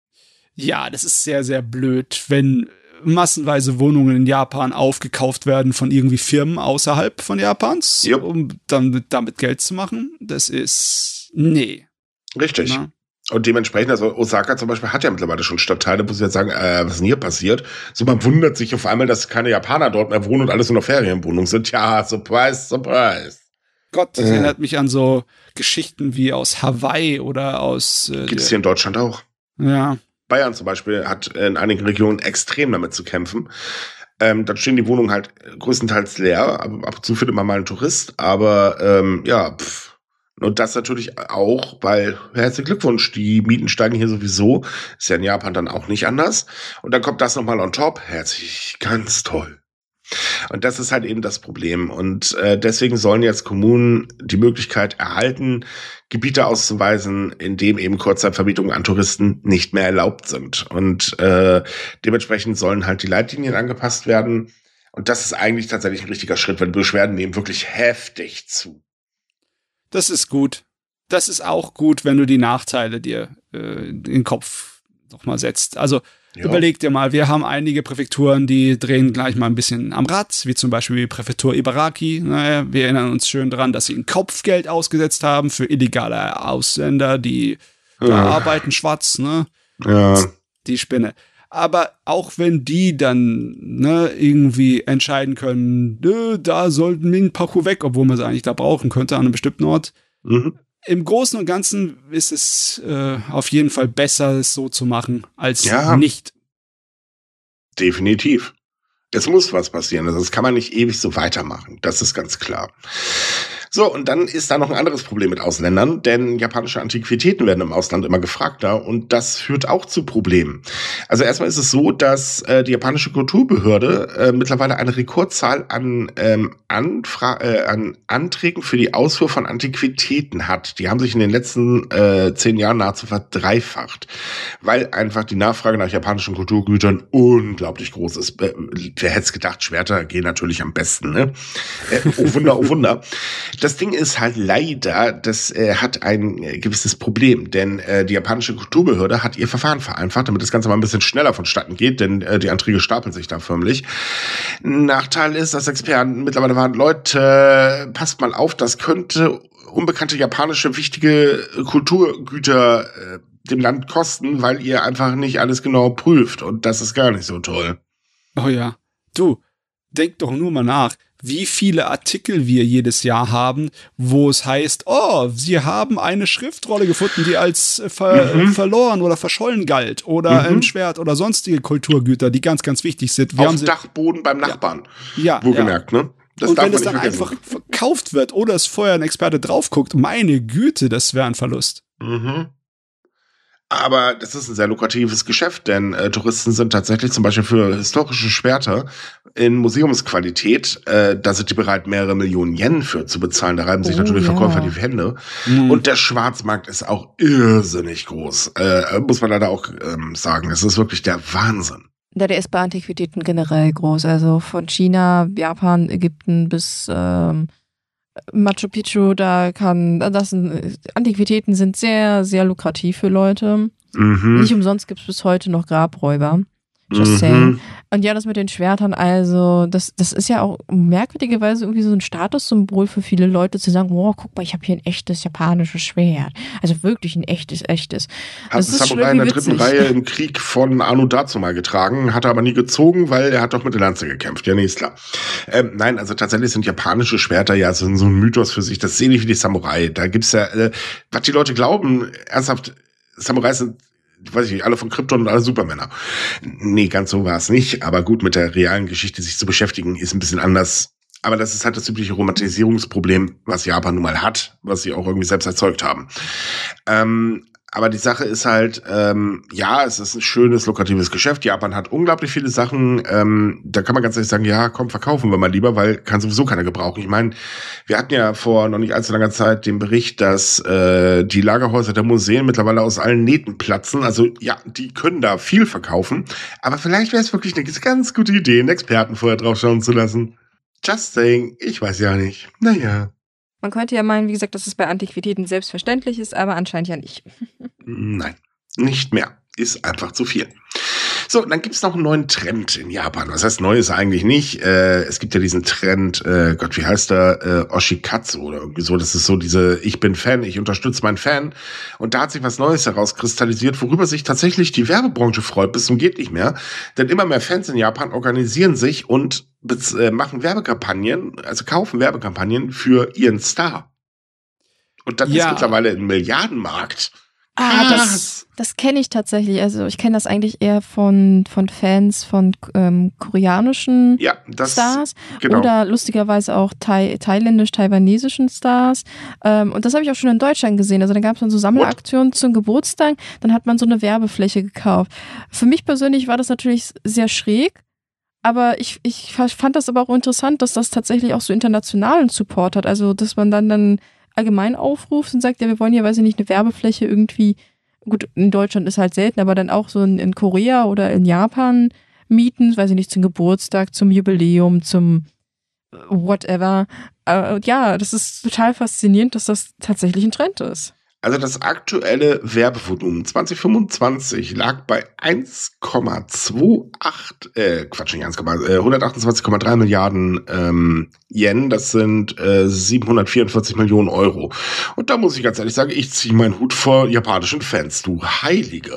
B: Ja, das ist sehr, sehr blöd, wenn massenweise Wohnungen in Japan aufgekauft werden von irgendwie Firmen außerhalb von Japans, yep. um dann damit Geld zu machen. Das ist, nee.
C: Richtig. Na? Und dementsprechend, also Osaka zum Beispiel hat ja mittlerweile schon Stadtteile, wo sie jetzt sagen, äh, was ist denn hier passiert? So, man wundert sich auf einmal, dass keine Japaner dort mehr wohnen und alles nur noch Ferienwohnungen sind. Ja, surprise, surprise.
B: Gott, das äh. erinnert mich an so Geschichten wie aus Hawaii oder aus... Äh,
C: Gibt es hier in Deutschland auch.
B: Ja.
C: Bayern zum Beispiel hat in einigen Regionen extrem damit zu kämpfen. Ähm, dann stehen die Wohnungen halt größtenteils leer, aber ab und zu findet man mal einen Tourist. Aber ähm, ja, pff. Und das natürlich auch, weil, herzlichen Glückwunsch, die Mieten steigen hier sowieso. Ist ja in Japan dann auch nicht anders. Und dann kommt das nochmal on top. Herzlich, ganz toll. Und das ist halt eben das Problem. Und äh, deswegen sollen jetzt Kommunen die Möglichkeit erhalten, Gebiete auszuweisen, in denen eben Kurzzeitvermietungen an Touristen nicht mehr erlaubt sind. Und äh, dementsprechend sollen halt die Leitlinien angepasst werden. Und das ist eigentlich tatsächlich ein richtiger Schritt, weil die Beschwerden nehmen wirklich heftig zu.
B: Das ist gut. Das ist auch gut, wenn du die Nachteile dir äh, in den Kopf nochmal setzt. Also ja. Überleg dir mal, wir haben einige Präfekturen, die drehen gleich mal ein bisschen am Rad, wie zum Beispiel die Präfektur Ibaraki. Naja, wir erinnern uns schön daran, dass sie ein Kopfgeld ausgesetzt haben für illegale Ausländer, die ja. da arbeiten schwarz, ne?
C: Ja.
B: Die Spinne. Aber auch wenn die dann ne, irgendwie entscheiden können, da sollten Minpaku weg, obwohl man sie eigentlich da brauchen könnte an einem bestimmten Ort. Mhm. Im Großen und Ganzen ist es äh, auf jeden Fall besser, es so zu machen, als ja, nicht.
C: Definitiv. Es muss was passieren. Also das kann man nicht ewig so weitermachen. Das ist ganz klar. So, und dann ist da noch ein anderes Problem mit Ausländern, denn japanische Antiquitäten werden im Ausland immer gefragter und das führt auch zu Problemen. Also erstmal ist es so, dass äh, die japanische Kulturbehörde äh, mittlerweile eine Rekordzahl an, ähm, Anfra- äh, an Anträgen für die Ausfuhr von Antiquitäten hat. Die haben sich in den letzten äh, zehn Jahren nahezu verdreifacht, weil einfach die Nachfrage nach japanischen Kulturgütern unglaublich groß ist. Äh, wer hätte es gedacht, Schwerter gehen natürlich am besten, ne? Äh, oh Wunder, oh Wunder. Das Ding ist halt leider, das äh, hat ein äh, gewisses Problem, denn äh, die japanische Kulturbehörde hat ihr Verfahren vereinfacht, damit das Ganze mal ein bisschen schneller vonstatten geht, denn äh, die Anträge stapeln sich da förmlich. Nachteil ist, dass Experten mittlerweile waren, Leute, passt mal auf, das könnte unbekannte japanische wichtige Kulturgüter äh, dem Land kosten, weil ihr einfach nicht alles genau prüft und das ist gar nicht so toll.
B: Oh ja, du, denk doch nur mal nach, wie viele Artikel wir jedes Jahr haben, wo es heißt, oh, sie haben eine Schriftrolle gefunden, die als ver- mhm. verloren oder verschollen galt oder mhm. ein Schwert oder sonstige Kulturgüter, die ganz, ganz wichtig sind. Wir
C: Auf
B: haben sie-
C: Dachboden beim Nachbarn.
B: Ja.
C: Wohlgemerkt,
B: ja.
C: ne? Das
B: und
C: darf
B: wenn
C: man
B: es dann
C: nicht
B: einfach verkauft wird oder es vorher ein Experte drauf guckt, meine Güte, das wäre ein Verlust.
C: Mhm. Aber das ist ein sehr lukratives Geschäft, denn äh, Touristen sind tatsächlich zum Beispiel für historische Schwerter in Museumsqualität, äh, da sind die bereit, mehrere Millionen Yen für zu bezahlen. Da reiben sich oh, natürlich ja. Verkäufer die Hände. Mhm. Und der Schwarzmarkt ist auch irrsinnig groß. Äh, muss man leider auch ähm, sagen. Es ist wirklich der Wahnsinn.
A: Ja, der ist bei Antiquitäten generell groß. Also von China, Japan, Ägypten bis ähm, Machu Picchu, da kann, das sind, Antiquitäten sind sehr, sehr lukrativ für Leute. Mhm. Nicht umsonst gibt es bis heute noch Grabräuber. Just mhm. saying. Und ja, das mit den Schwertern, also, das, das ist ja auch merkwürdigerweise irgendwie so ein Statussymbol für viele Leute, zu sagen, wow, guck mal, ich habe hier ein echtes japanisches Schwert. Also wirklich ein echtes, echtes.
C: Hat ein Samurai in der dritten Reihe im Krieg von Anu dazu mal getragen, hat er aber nie gezogen, weil er hat doch mit der Lanze gekämpft. Ja, nee, ist klar. Ähm, nein, also tatsächlich sind japanische Schwerter ja so, so ein Mythos für sich. Das ist ähnlich wie die Samurai. Da gibt's ja, äh, was die Leute glauben, ernsthaft, Samurais sind, weiß ich nicht, alle von Krypton und alle Supermänner. Nee, ganz so war es nicht. Aber gut, mit der realen Geschichte sich zu beschäftigen, ist ein bisschen anders. Aber das ist halt das übliche Romantisierungsproblem, was Japan nun mal hat, was sie auch irgendwie selbst erzeugt haben. Ähm, aber die Sache ist halt, ähm, ja, es ist ein schönes, lukratives Geschäft. Japan hat unglaublich viele Sachen. Ähm, da kann man ganz ehrlich sagen, ja, komm, verkaufen wir mal lieber, weil kann sowieso keiner gebrauchen. Ich meine, wir hatten ja vor noch nicht allzu langer Zeit den Bericht, dass äh, die Lagerhäuser der Museen mittlerweile aus allen Nähten platzen. Also ja, die können da viel verkaufen. Aber vielleicht wäre es wirklich eine ganz gute Idee, einen Experten vorher drauf schauen zu lassen. Just saying, ich weiß ja nicht. Naja.
A: Man könnte ja meinen, wie gesagt, dass es bei Antiquitäten selbstverständlich ist, aber anscheinend ja nicht.
C: Nein, nicht mehr. Ist einfach zu viel. So, dann gibt's noch einen neuen Trend in Japan. Was heißt neu ist eigentlich nicht. Äh, es gibt ja diesen Trend, äh, Gott, wie heißt der? Äh, Oshikatsu oder irgendwie so. Das ist so diese, ich bin Fan, ich unterstütze meinen Fan. Und da hat sich was Neues herauskristallisiert, worüber sich tatsächlich die Werbebranche freut, bis zum geht nicht mehr. Denn immer mehr Fans in Japan organisieren sich und äh, machen Werbekampagnen, also kaufen Werbekampagnen für ihren Star. Und das ja. ist mittlerweile ein Milliardenmarkt.
A: Ah, das, das kenne ich tatsächlich. Also ich kenne das eigentlich eher von, von Fans von ähm, koreanischen
C: ja, das,
A: Stars
C: genau.
A: oder lustigerweise auch Thai, thailändisch-taiwanesischen Stars. Ähm, und das habe ich auch schon in Deutschland gesehen. Also da gab es dann so Sammelaktionen What? zum Geburtstag. Dann hat man so eine Werbefläche gekauft. Für mich persönlich war das natürlich sehr schräg. Aber ich, ich fand das aber auch interessant, dass das tatsächlich auch so internationalen Support hat. Also dass man dann dann allgemein aufruft und sagt, ja, wir wollen hier, weiß ich nicht, eine Werbefläche irgendwie, gut, in Deutschland ist halt selten, aber dann auch so in, in Korea oder in Japan mieten, weiß ich nicht, zum Geburtstag, zum Jubiläum, zum whatever. Äh, ja, das ist total faszinierend, dass das tatsächlich ein Trend ist.
C: Also das aktuelle Werbevolumen zwanzig fünfundzwanzig lag bei eins Komma achtundzwanzig, äh, Quatsch, nicht eins, äh, hundertachtundzwanzig Komma drei Milliarden ähm, Yen, das sind äh, siebenhundertvierundvierzig Millionen Euro. Und da muss ich ganz ehrlich sagen, ich ziehe meinen Hut vor japanischen Fans, du Heilige.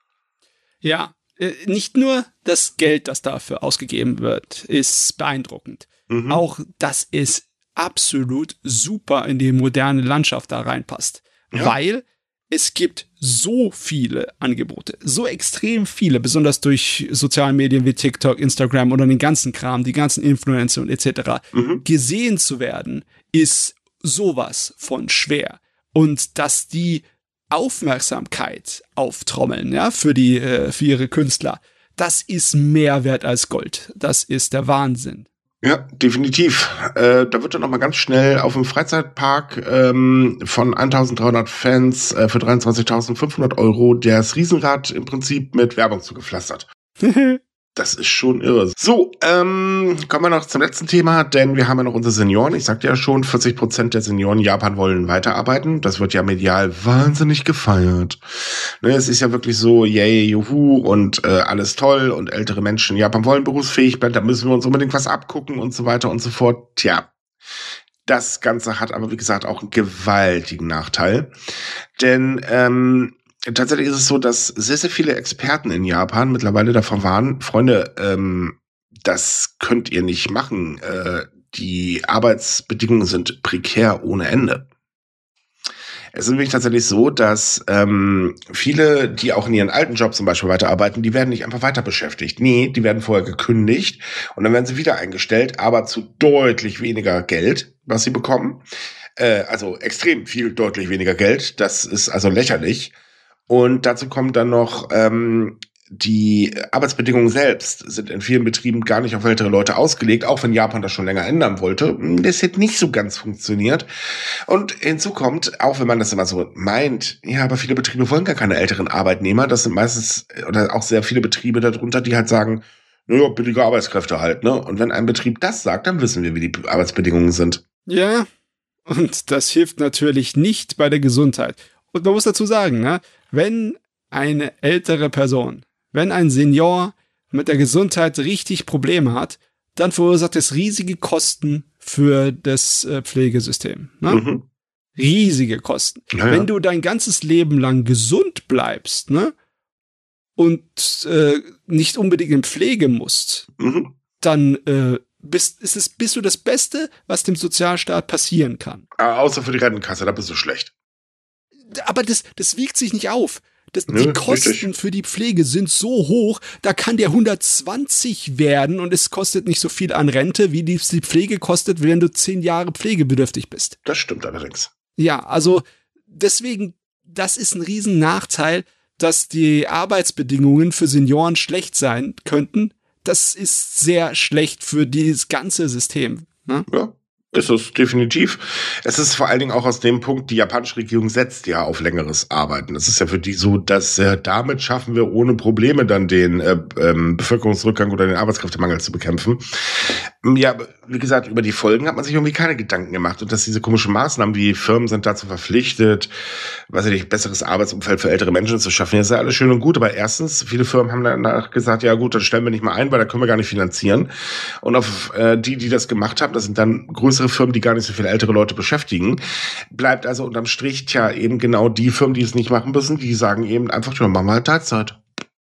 B: Ja, äh, nicht nur das Geld, das dafür ausgegeben wird, ist beeindruckend. Mhm. Auch, dass es absolut super in die moderne Landschaft da reinpasst. Ja. Weil es gibt so viele Angebote, so extrem viele, besonders durch soziale Medien wie TikTok, Instagram oder den ganzen Kram, die ganzen Influencer und et cetera. Mhm. Gesehen zu werden, ist sowas von schwer. Und dass die Aufmerksamkeit auftrommeln, ja, für die, äh, für ihre Künstler, das ist mehr wert als Gold. Das ist der Wahnsinn.
C: Ja, definitiv. Äh, da wird dann noch mal ganz schnell auf dem Freizeitpark ähm, von eintausenddreihundert Fans äh, für dreiundzwanzigtausendfünfhundert Euro das Riesenrad im Prinzip mit Werbung zugepflastert. Das ist schon irre. So, ähm, kommen wir noch zum letzten Thema, denn wir haben ja noch unsere Senioren. Ich sagte ja schon, vierzig Prozent der Senioren in Japan wollen weiterarbeiten. Das wird ja medial wahnsinnig gefeiert. Ne, es ist ja wirklich so, yay, juhu und äh, alles toll und ältere Menschen in Japan wollen berufsfähig bleiben, da müssen wir uns unbedingt was abgucken und so weiter und so fort. Tja, das Ganze hat aber, wie gesagt, auch einen gewaltigen Nachteil. Denn, ähm, tatsächlich ist es so, dass sehr, sehr viele Experten in Japan mittlerweile davon warnen, Freunde, ähm, das könnt ihr nicht machen. Äh, die Arbeitsbedingungen sind prekär ohne Ende. Es ist nämlich tatsächlich so, dass ähm, viele, die auch in ihren alten Job zum Beispiel weiterarbeiten, die werden nicht einfach weiter beschäftigt. Nee, die werden vorher gekündigt und dann werden sie wieder eingestellt, aber zu deutlich weniger Geld, was sie bekommen. Äh, also extrem viel, deutlich weniger Geld. Das ist also lächerlich. Und dazu kommt dann noch, ähm, die Arbeitsbedingungen selbst sind in vielen Betrieben gar nicht auf ältere Leute ausgelegt, auch wenn Japan das schon länger ändern wollte. Das hat nicht so ganz funktioniert. Und hinzu kommt, auch wenn man das immer so meint, ja, aber viele Betriebe wollen gar keine älteren Arbeitnehmer. Das sind meistens, oder auch sehr viele Betriebe darunter, die halt sagen, naja, billige Arbeitskräfte halt, ne? Und wenn ein Betrieb das sagt, dann wissen wir, wie die Arbeitsbedingungen sind.
B: Ja, und das hilft natürlich nicht bei der Gesundheit. Und man muss dazu sagen, ne, wenn eine ältere Person, wenn ein Senior mit der Gesundheit richtig Probleme hat, dann verursacht es riesige Kosten für das äh, Pflegesystem. Ne? Mhm. Riesige Kosten. Ja, ja. Wenn du dein ganzes Leben lang gesund bleibst, ne, und äh, nicht unbedingt in Pflege musst, mhm. dann äh, bist, ist es, bist du das Beste, was dem Sozialstaat passieren kann.
C: Ah, außer für die Rentenkasse, da bist du schlecht.
B: Aber das, das wiegt sich nicht auf. Das, Nö, die Kosten richtig. Für die Pflege sind so hoch, da kann der hundertzwanzig werden und es kostet nicht so viel an Rente, wie die, die Pflege kostet, wenn du zehn Jahre pflegebedürftig bist.
C: Das stimmt allerdings.
B: Ja, also deswegen, das ist ein riesen Nachteil, dass die Arbeitsbedingungen für Senioren schlecht sein könnten. Das ist sehr schlecht für dieses ganze System. Ne?
C: Ja. Ist es definitiv. Es ist vor allen Dingen auch aus dem Punkt, die japanische Regierung setzt ja auf längeres Arbeiten. Es ist ja für die so, dass äh, damit schaffen wir ohne Probleme dann den äh, ähm, Bevölkerungsrückgang oder den Arbeitskräftemangel zu bekämpfen. Ja, wie gesagt, über die Folgen hat man sich irgendwie keine Gedanken gemacht. Und dass diese komischen Maßnahmen, wie Firmen sind dazu verpflichtet, weiß ich nicht, besseres Arbeitsumfeld für ältere Menschen zu schaffen, das ist ja alles schön und gut. Aber erstens, viele Firmen haben danach gesagt, ja gut, dann stellen wir nicht mal ein, weil da können wir gar nicht finanzieren. Und auf äh, die, die das gemacht haben, das sind dann größere Firmen, die gar nicht so viele ältere Leute beschäftigen, bleibt also unterm Strich ja eben genau die Firmen, die es nicht machen müssen, die sagen eben einfach, ja, machen wir halt Teilzeit.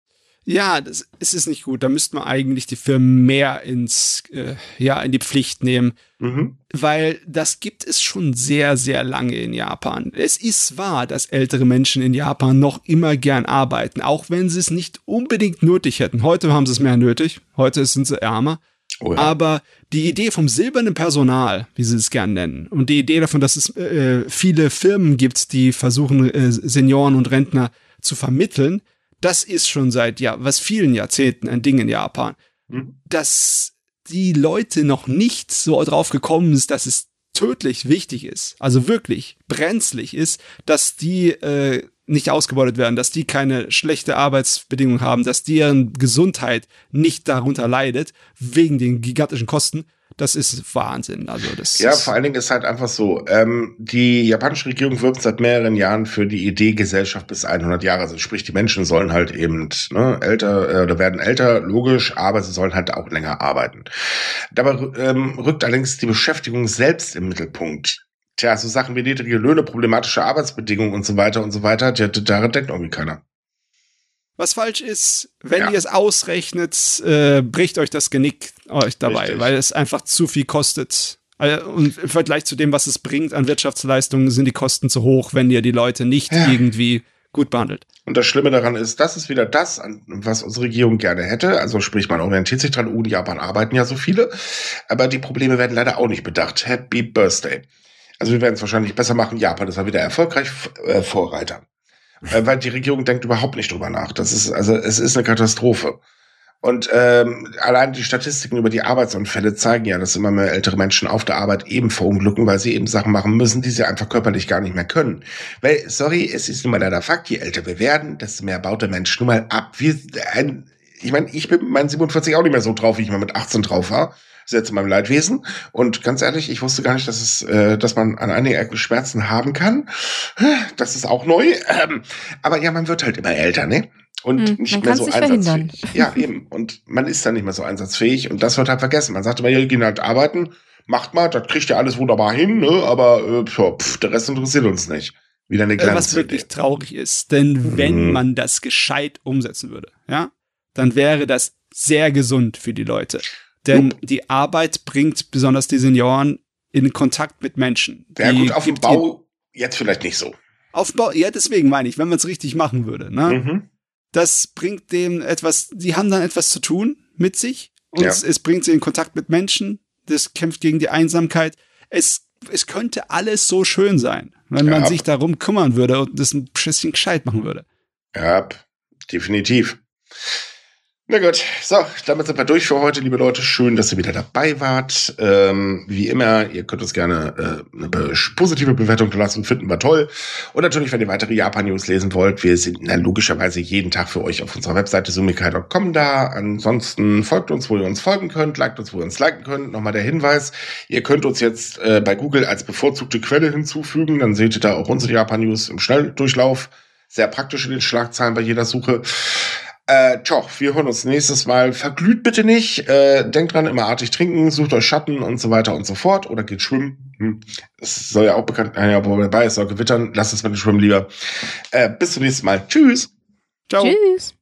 B: Ja, das es ist nicht gut. Da müsste man eigentlich die Firmen mehr ins, äh, ja, in die Pflicht nehmen. Mhm. Weil das gibt es schon sehr, sehr lange in Japan. Es ist wahr, dass ältere Menschen in Japan noch immer gern arbeiten, auch wenn sie es nicht unbedingt nötig hätten. Heute haben sie es mehr nötig. Heute sind sie ärmer. Oh ja. Aber die Idee vom silbernen Personal, wie sie es gern nennen, und die Idee davon, dass es äh, viele Firmen gibt, die versuchen, äh, Senioren und Rentner zu vermitteln, das ist schon seit ja was vielen Jahrzehnten ein Ding in Japan. Mhm. Dass die Leute noch nicht so drauf gekommen ist, dass es tödlich wichtig ist, also wirklich brenzlig ist, dass die äh, nicht ausgebeutet werden, dass die keine schlechte Arbeitsbedingungen haben, dass deren Gesundheit nicht darunter leidet, wegen den gigantischen Kosten. Das ist Wahnsinn. Also das
C: ja,
B: ist
C: vor allen Dingen ist halt einfach so, ähm, die japanische Regierung wirbt seit mehreren Jahren für die Idee Gesellschaft bis hundert Jahre. Also sprich, die Menschen sollen halt eben ne, älter äh, oder werden älter, logisch, aber sie sollen halt auch länger arbeiten. Dabei ähm, rückt allerdings die Beschäftigung selbst im Mittelpunkt. Tja, so Sachen wie niedrige Löhne, problematische Arbeitsbedingungen und so weiter und so weiter, tja, daran denkt irgendwie keiner.
B: Was falsch ist, wenn ja. ihr es ausrechnet, äh, bricht euch das Genick euch dabei, Richtig. Weil es einfach zu viel kostet. Und im Vergleich zu dem, was es bringt an Wirtschaftsleistungen, sind die Kosten zu hoch, wenn ihr die Leute nicht ja. irgendwie gut behandelt.
C: Und das Schlimme daran ist, das ist wieder das, was unsere Regierung gerne hätte. Also sprich, man orientiert sich dran, in Japan arbeiten ja so viele. Aber die Probleme werden leider auch nicht bedacht. Happy Birthday. Also wir werden es wahrscheinlich besser machen. Japan ist mal wieder erfolgreich äh, Vorreiter. Äh, weil die Regierung denkt überhaupt nicht drüber nach. Das ist, also es ist eine Katastrophe. Und ähm, allein die Statistiken über die Arbeitsunfälle zeigen ja, dass immer mehr ältere Menschen auf der Arbeit eben verunglücken, weil sie eben Sachen machen müssen, die sie einfach körperlich gar nicht mehr können. Weil, sorry, es ist nun mal leider Fakt, je älter wir werden, desto mehr baut der Mensch nun mal ab. Wir, ein, ich meine, ich bin mit meinen siebenundvierzig auch nicht mehr so drauf, wie ich mal mit achtzehn drauf war. Das ist jetzt in meinem Leidwesen. Und ganz ehrlich, ich wusste gar nicht, dass es, äh, dass man an einigen Ecken Schmerzen haben kann. Das ist auch neu. Ähm, aber ja, man wird halt immer älter, ne? Und hm, nicht mehr so einsatzfähig. Ja, eben. Und man ist dann nicht mehr so einsatzfähig. Und das wird halt vergessen. Man sagt immer, ihr geht halt arbeiten, macht mal, das kriegt ihr alles wunderbar hin, ne? Aber äh, pf, der Rest interessiert uns nicht. Wieder eine Glanz.
B: Was wirklich traurig ist, denn wenn mhm. man das gescheit umsetzen würde, ja, dann wäre das sehr gesund für die Leute. Denn Jupp. die Arbeit bringt besonders die Senioren in Kontakt mit Menschen.
C: Ja gut, auf dem Bau jetzt vielleicht nicht so.
B: Auf dem Bau, ja, deswegen meine ich, wenn man es richtig machen würde, ne?
C: Mhm.
B: Das bringt dem etwas, die haben dann etwas zu tun mit sich und ja. es, es bringt sie in Kontakt mit Menschen, das kämpft gegen die Einsamkeit. Es, es könnte alles so schön sein, wenn ja. man sich darum kümmern würde und das ein bisschen gescheit machen würde.
C: Ja, definitiv. Na gut, so, damit sind wir durch für heute, liebe Leute. Schön, dass ihr wieder dabei wart. Ähm, wie immer, ihr könnt uns gerne äh, eine be- positive Bewertung lassen, finden wir toll. Und natürlich, wenn ihr weitere Japan-News lesen wollt, wir sind na, logischerweise jeden Tag für euch auf unserer Webseite sumikai punkt com da. Ansonsten folgt uns, wo ihr uns folgen könnt, liked uns, wo ihr uns liken könnt. Nochmal der Hinweis, ihr könnt uns jetzt äh, bei Google als bevorzugte Quelle hinzufügen. Dann seht ihr da auch unsere Japan-News im Schnelldurchlauf. Sehr praktisch in den Schlagzeilen bei jeder Suche. Äh, tja, wir hören uns nächstes Mal. Verglüht bitte nicht. Äh, denkt dran, immer artig trinken, sucht euch Schatten und so weiter und so fort. Oder geht schwimmen. Hm. Das soll ja auch bekannt sein, ja, wo dabei ist, soll gewittern. Lasst es mit dem Schwimmen lieber. Äh, bis zum nächsten Mal. Tschüss.
A: Ciao. Tschüss.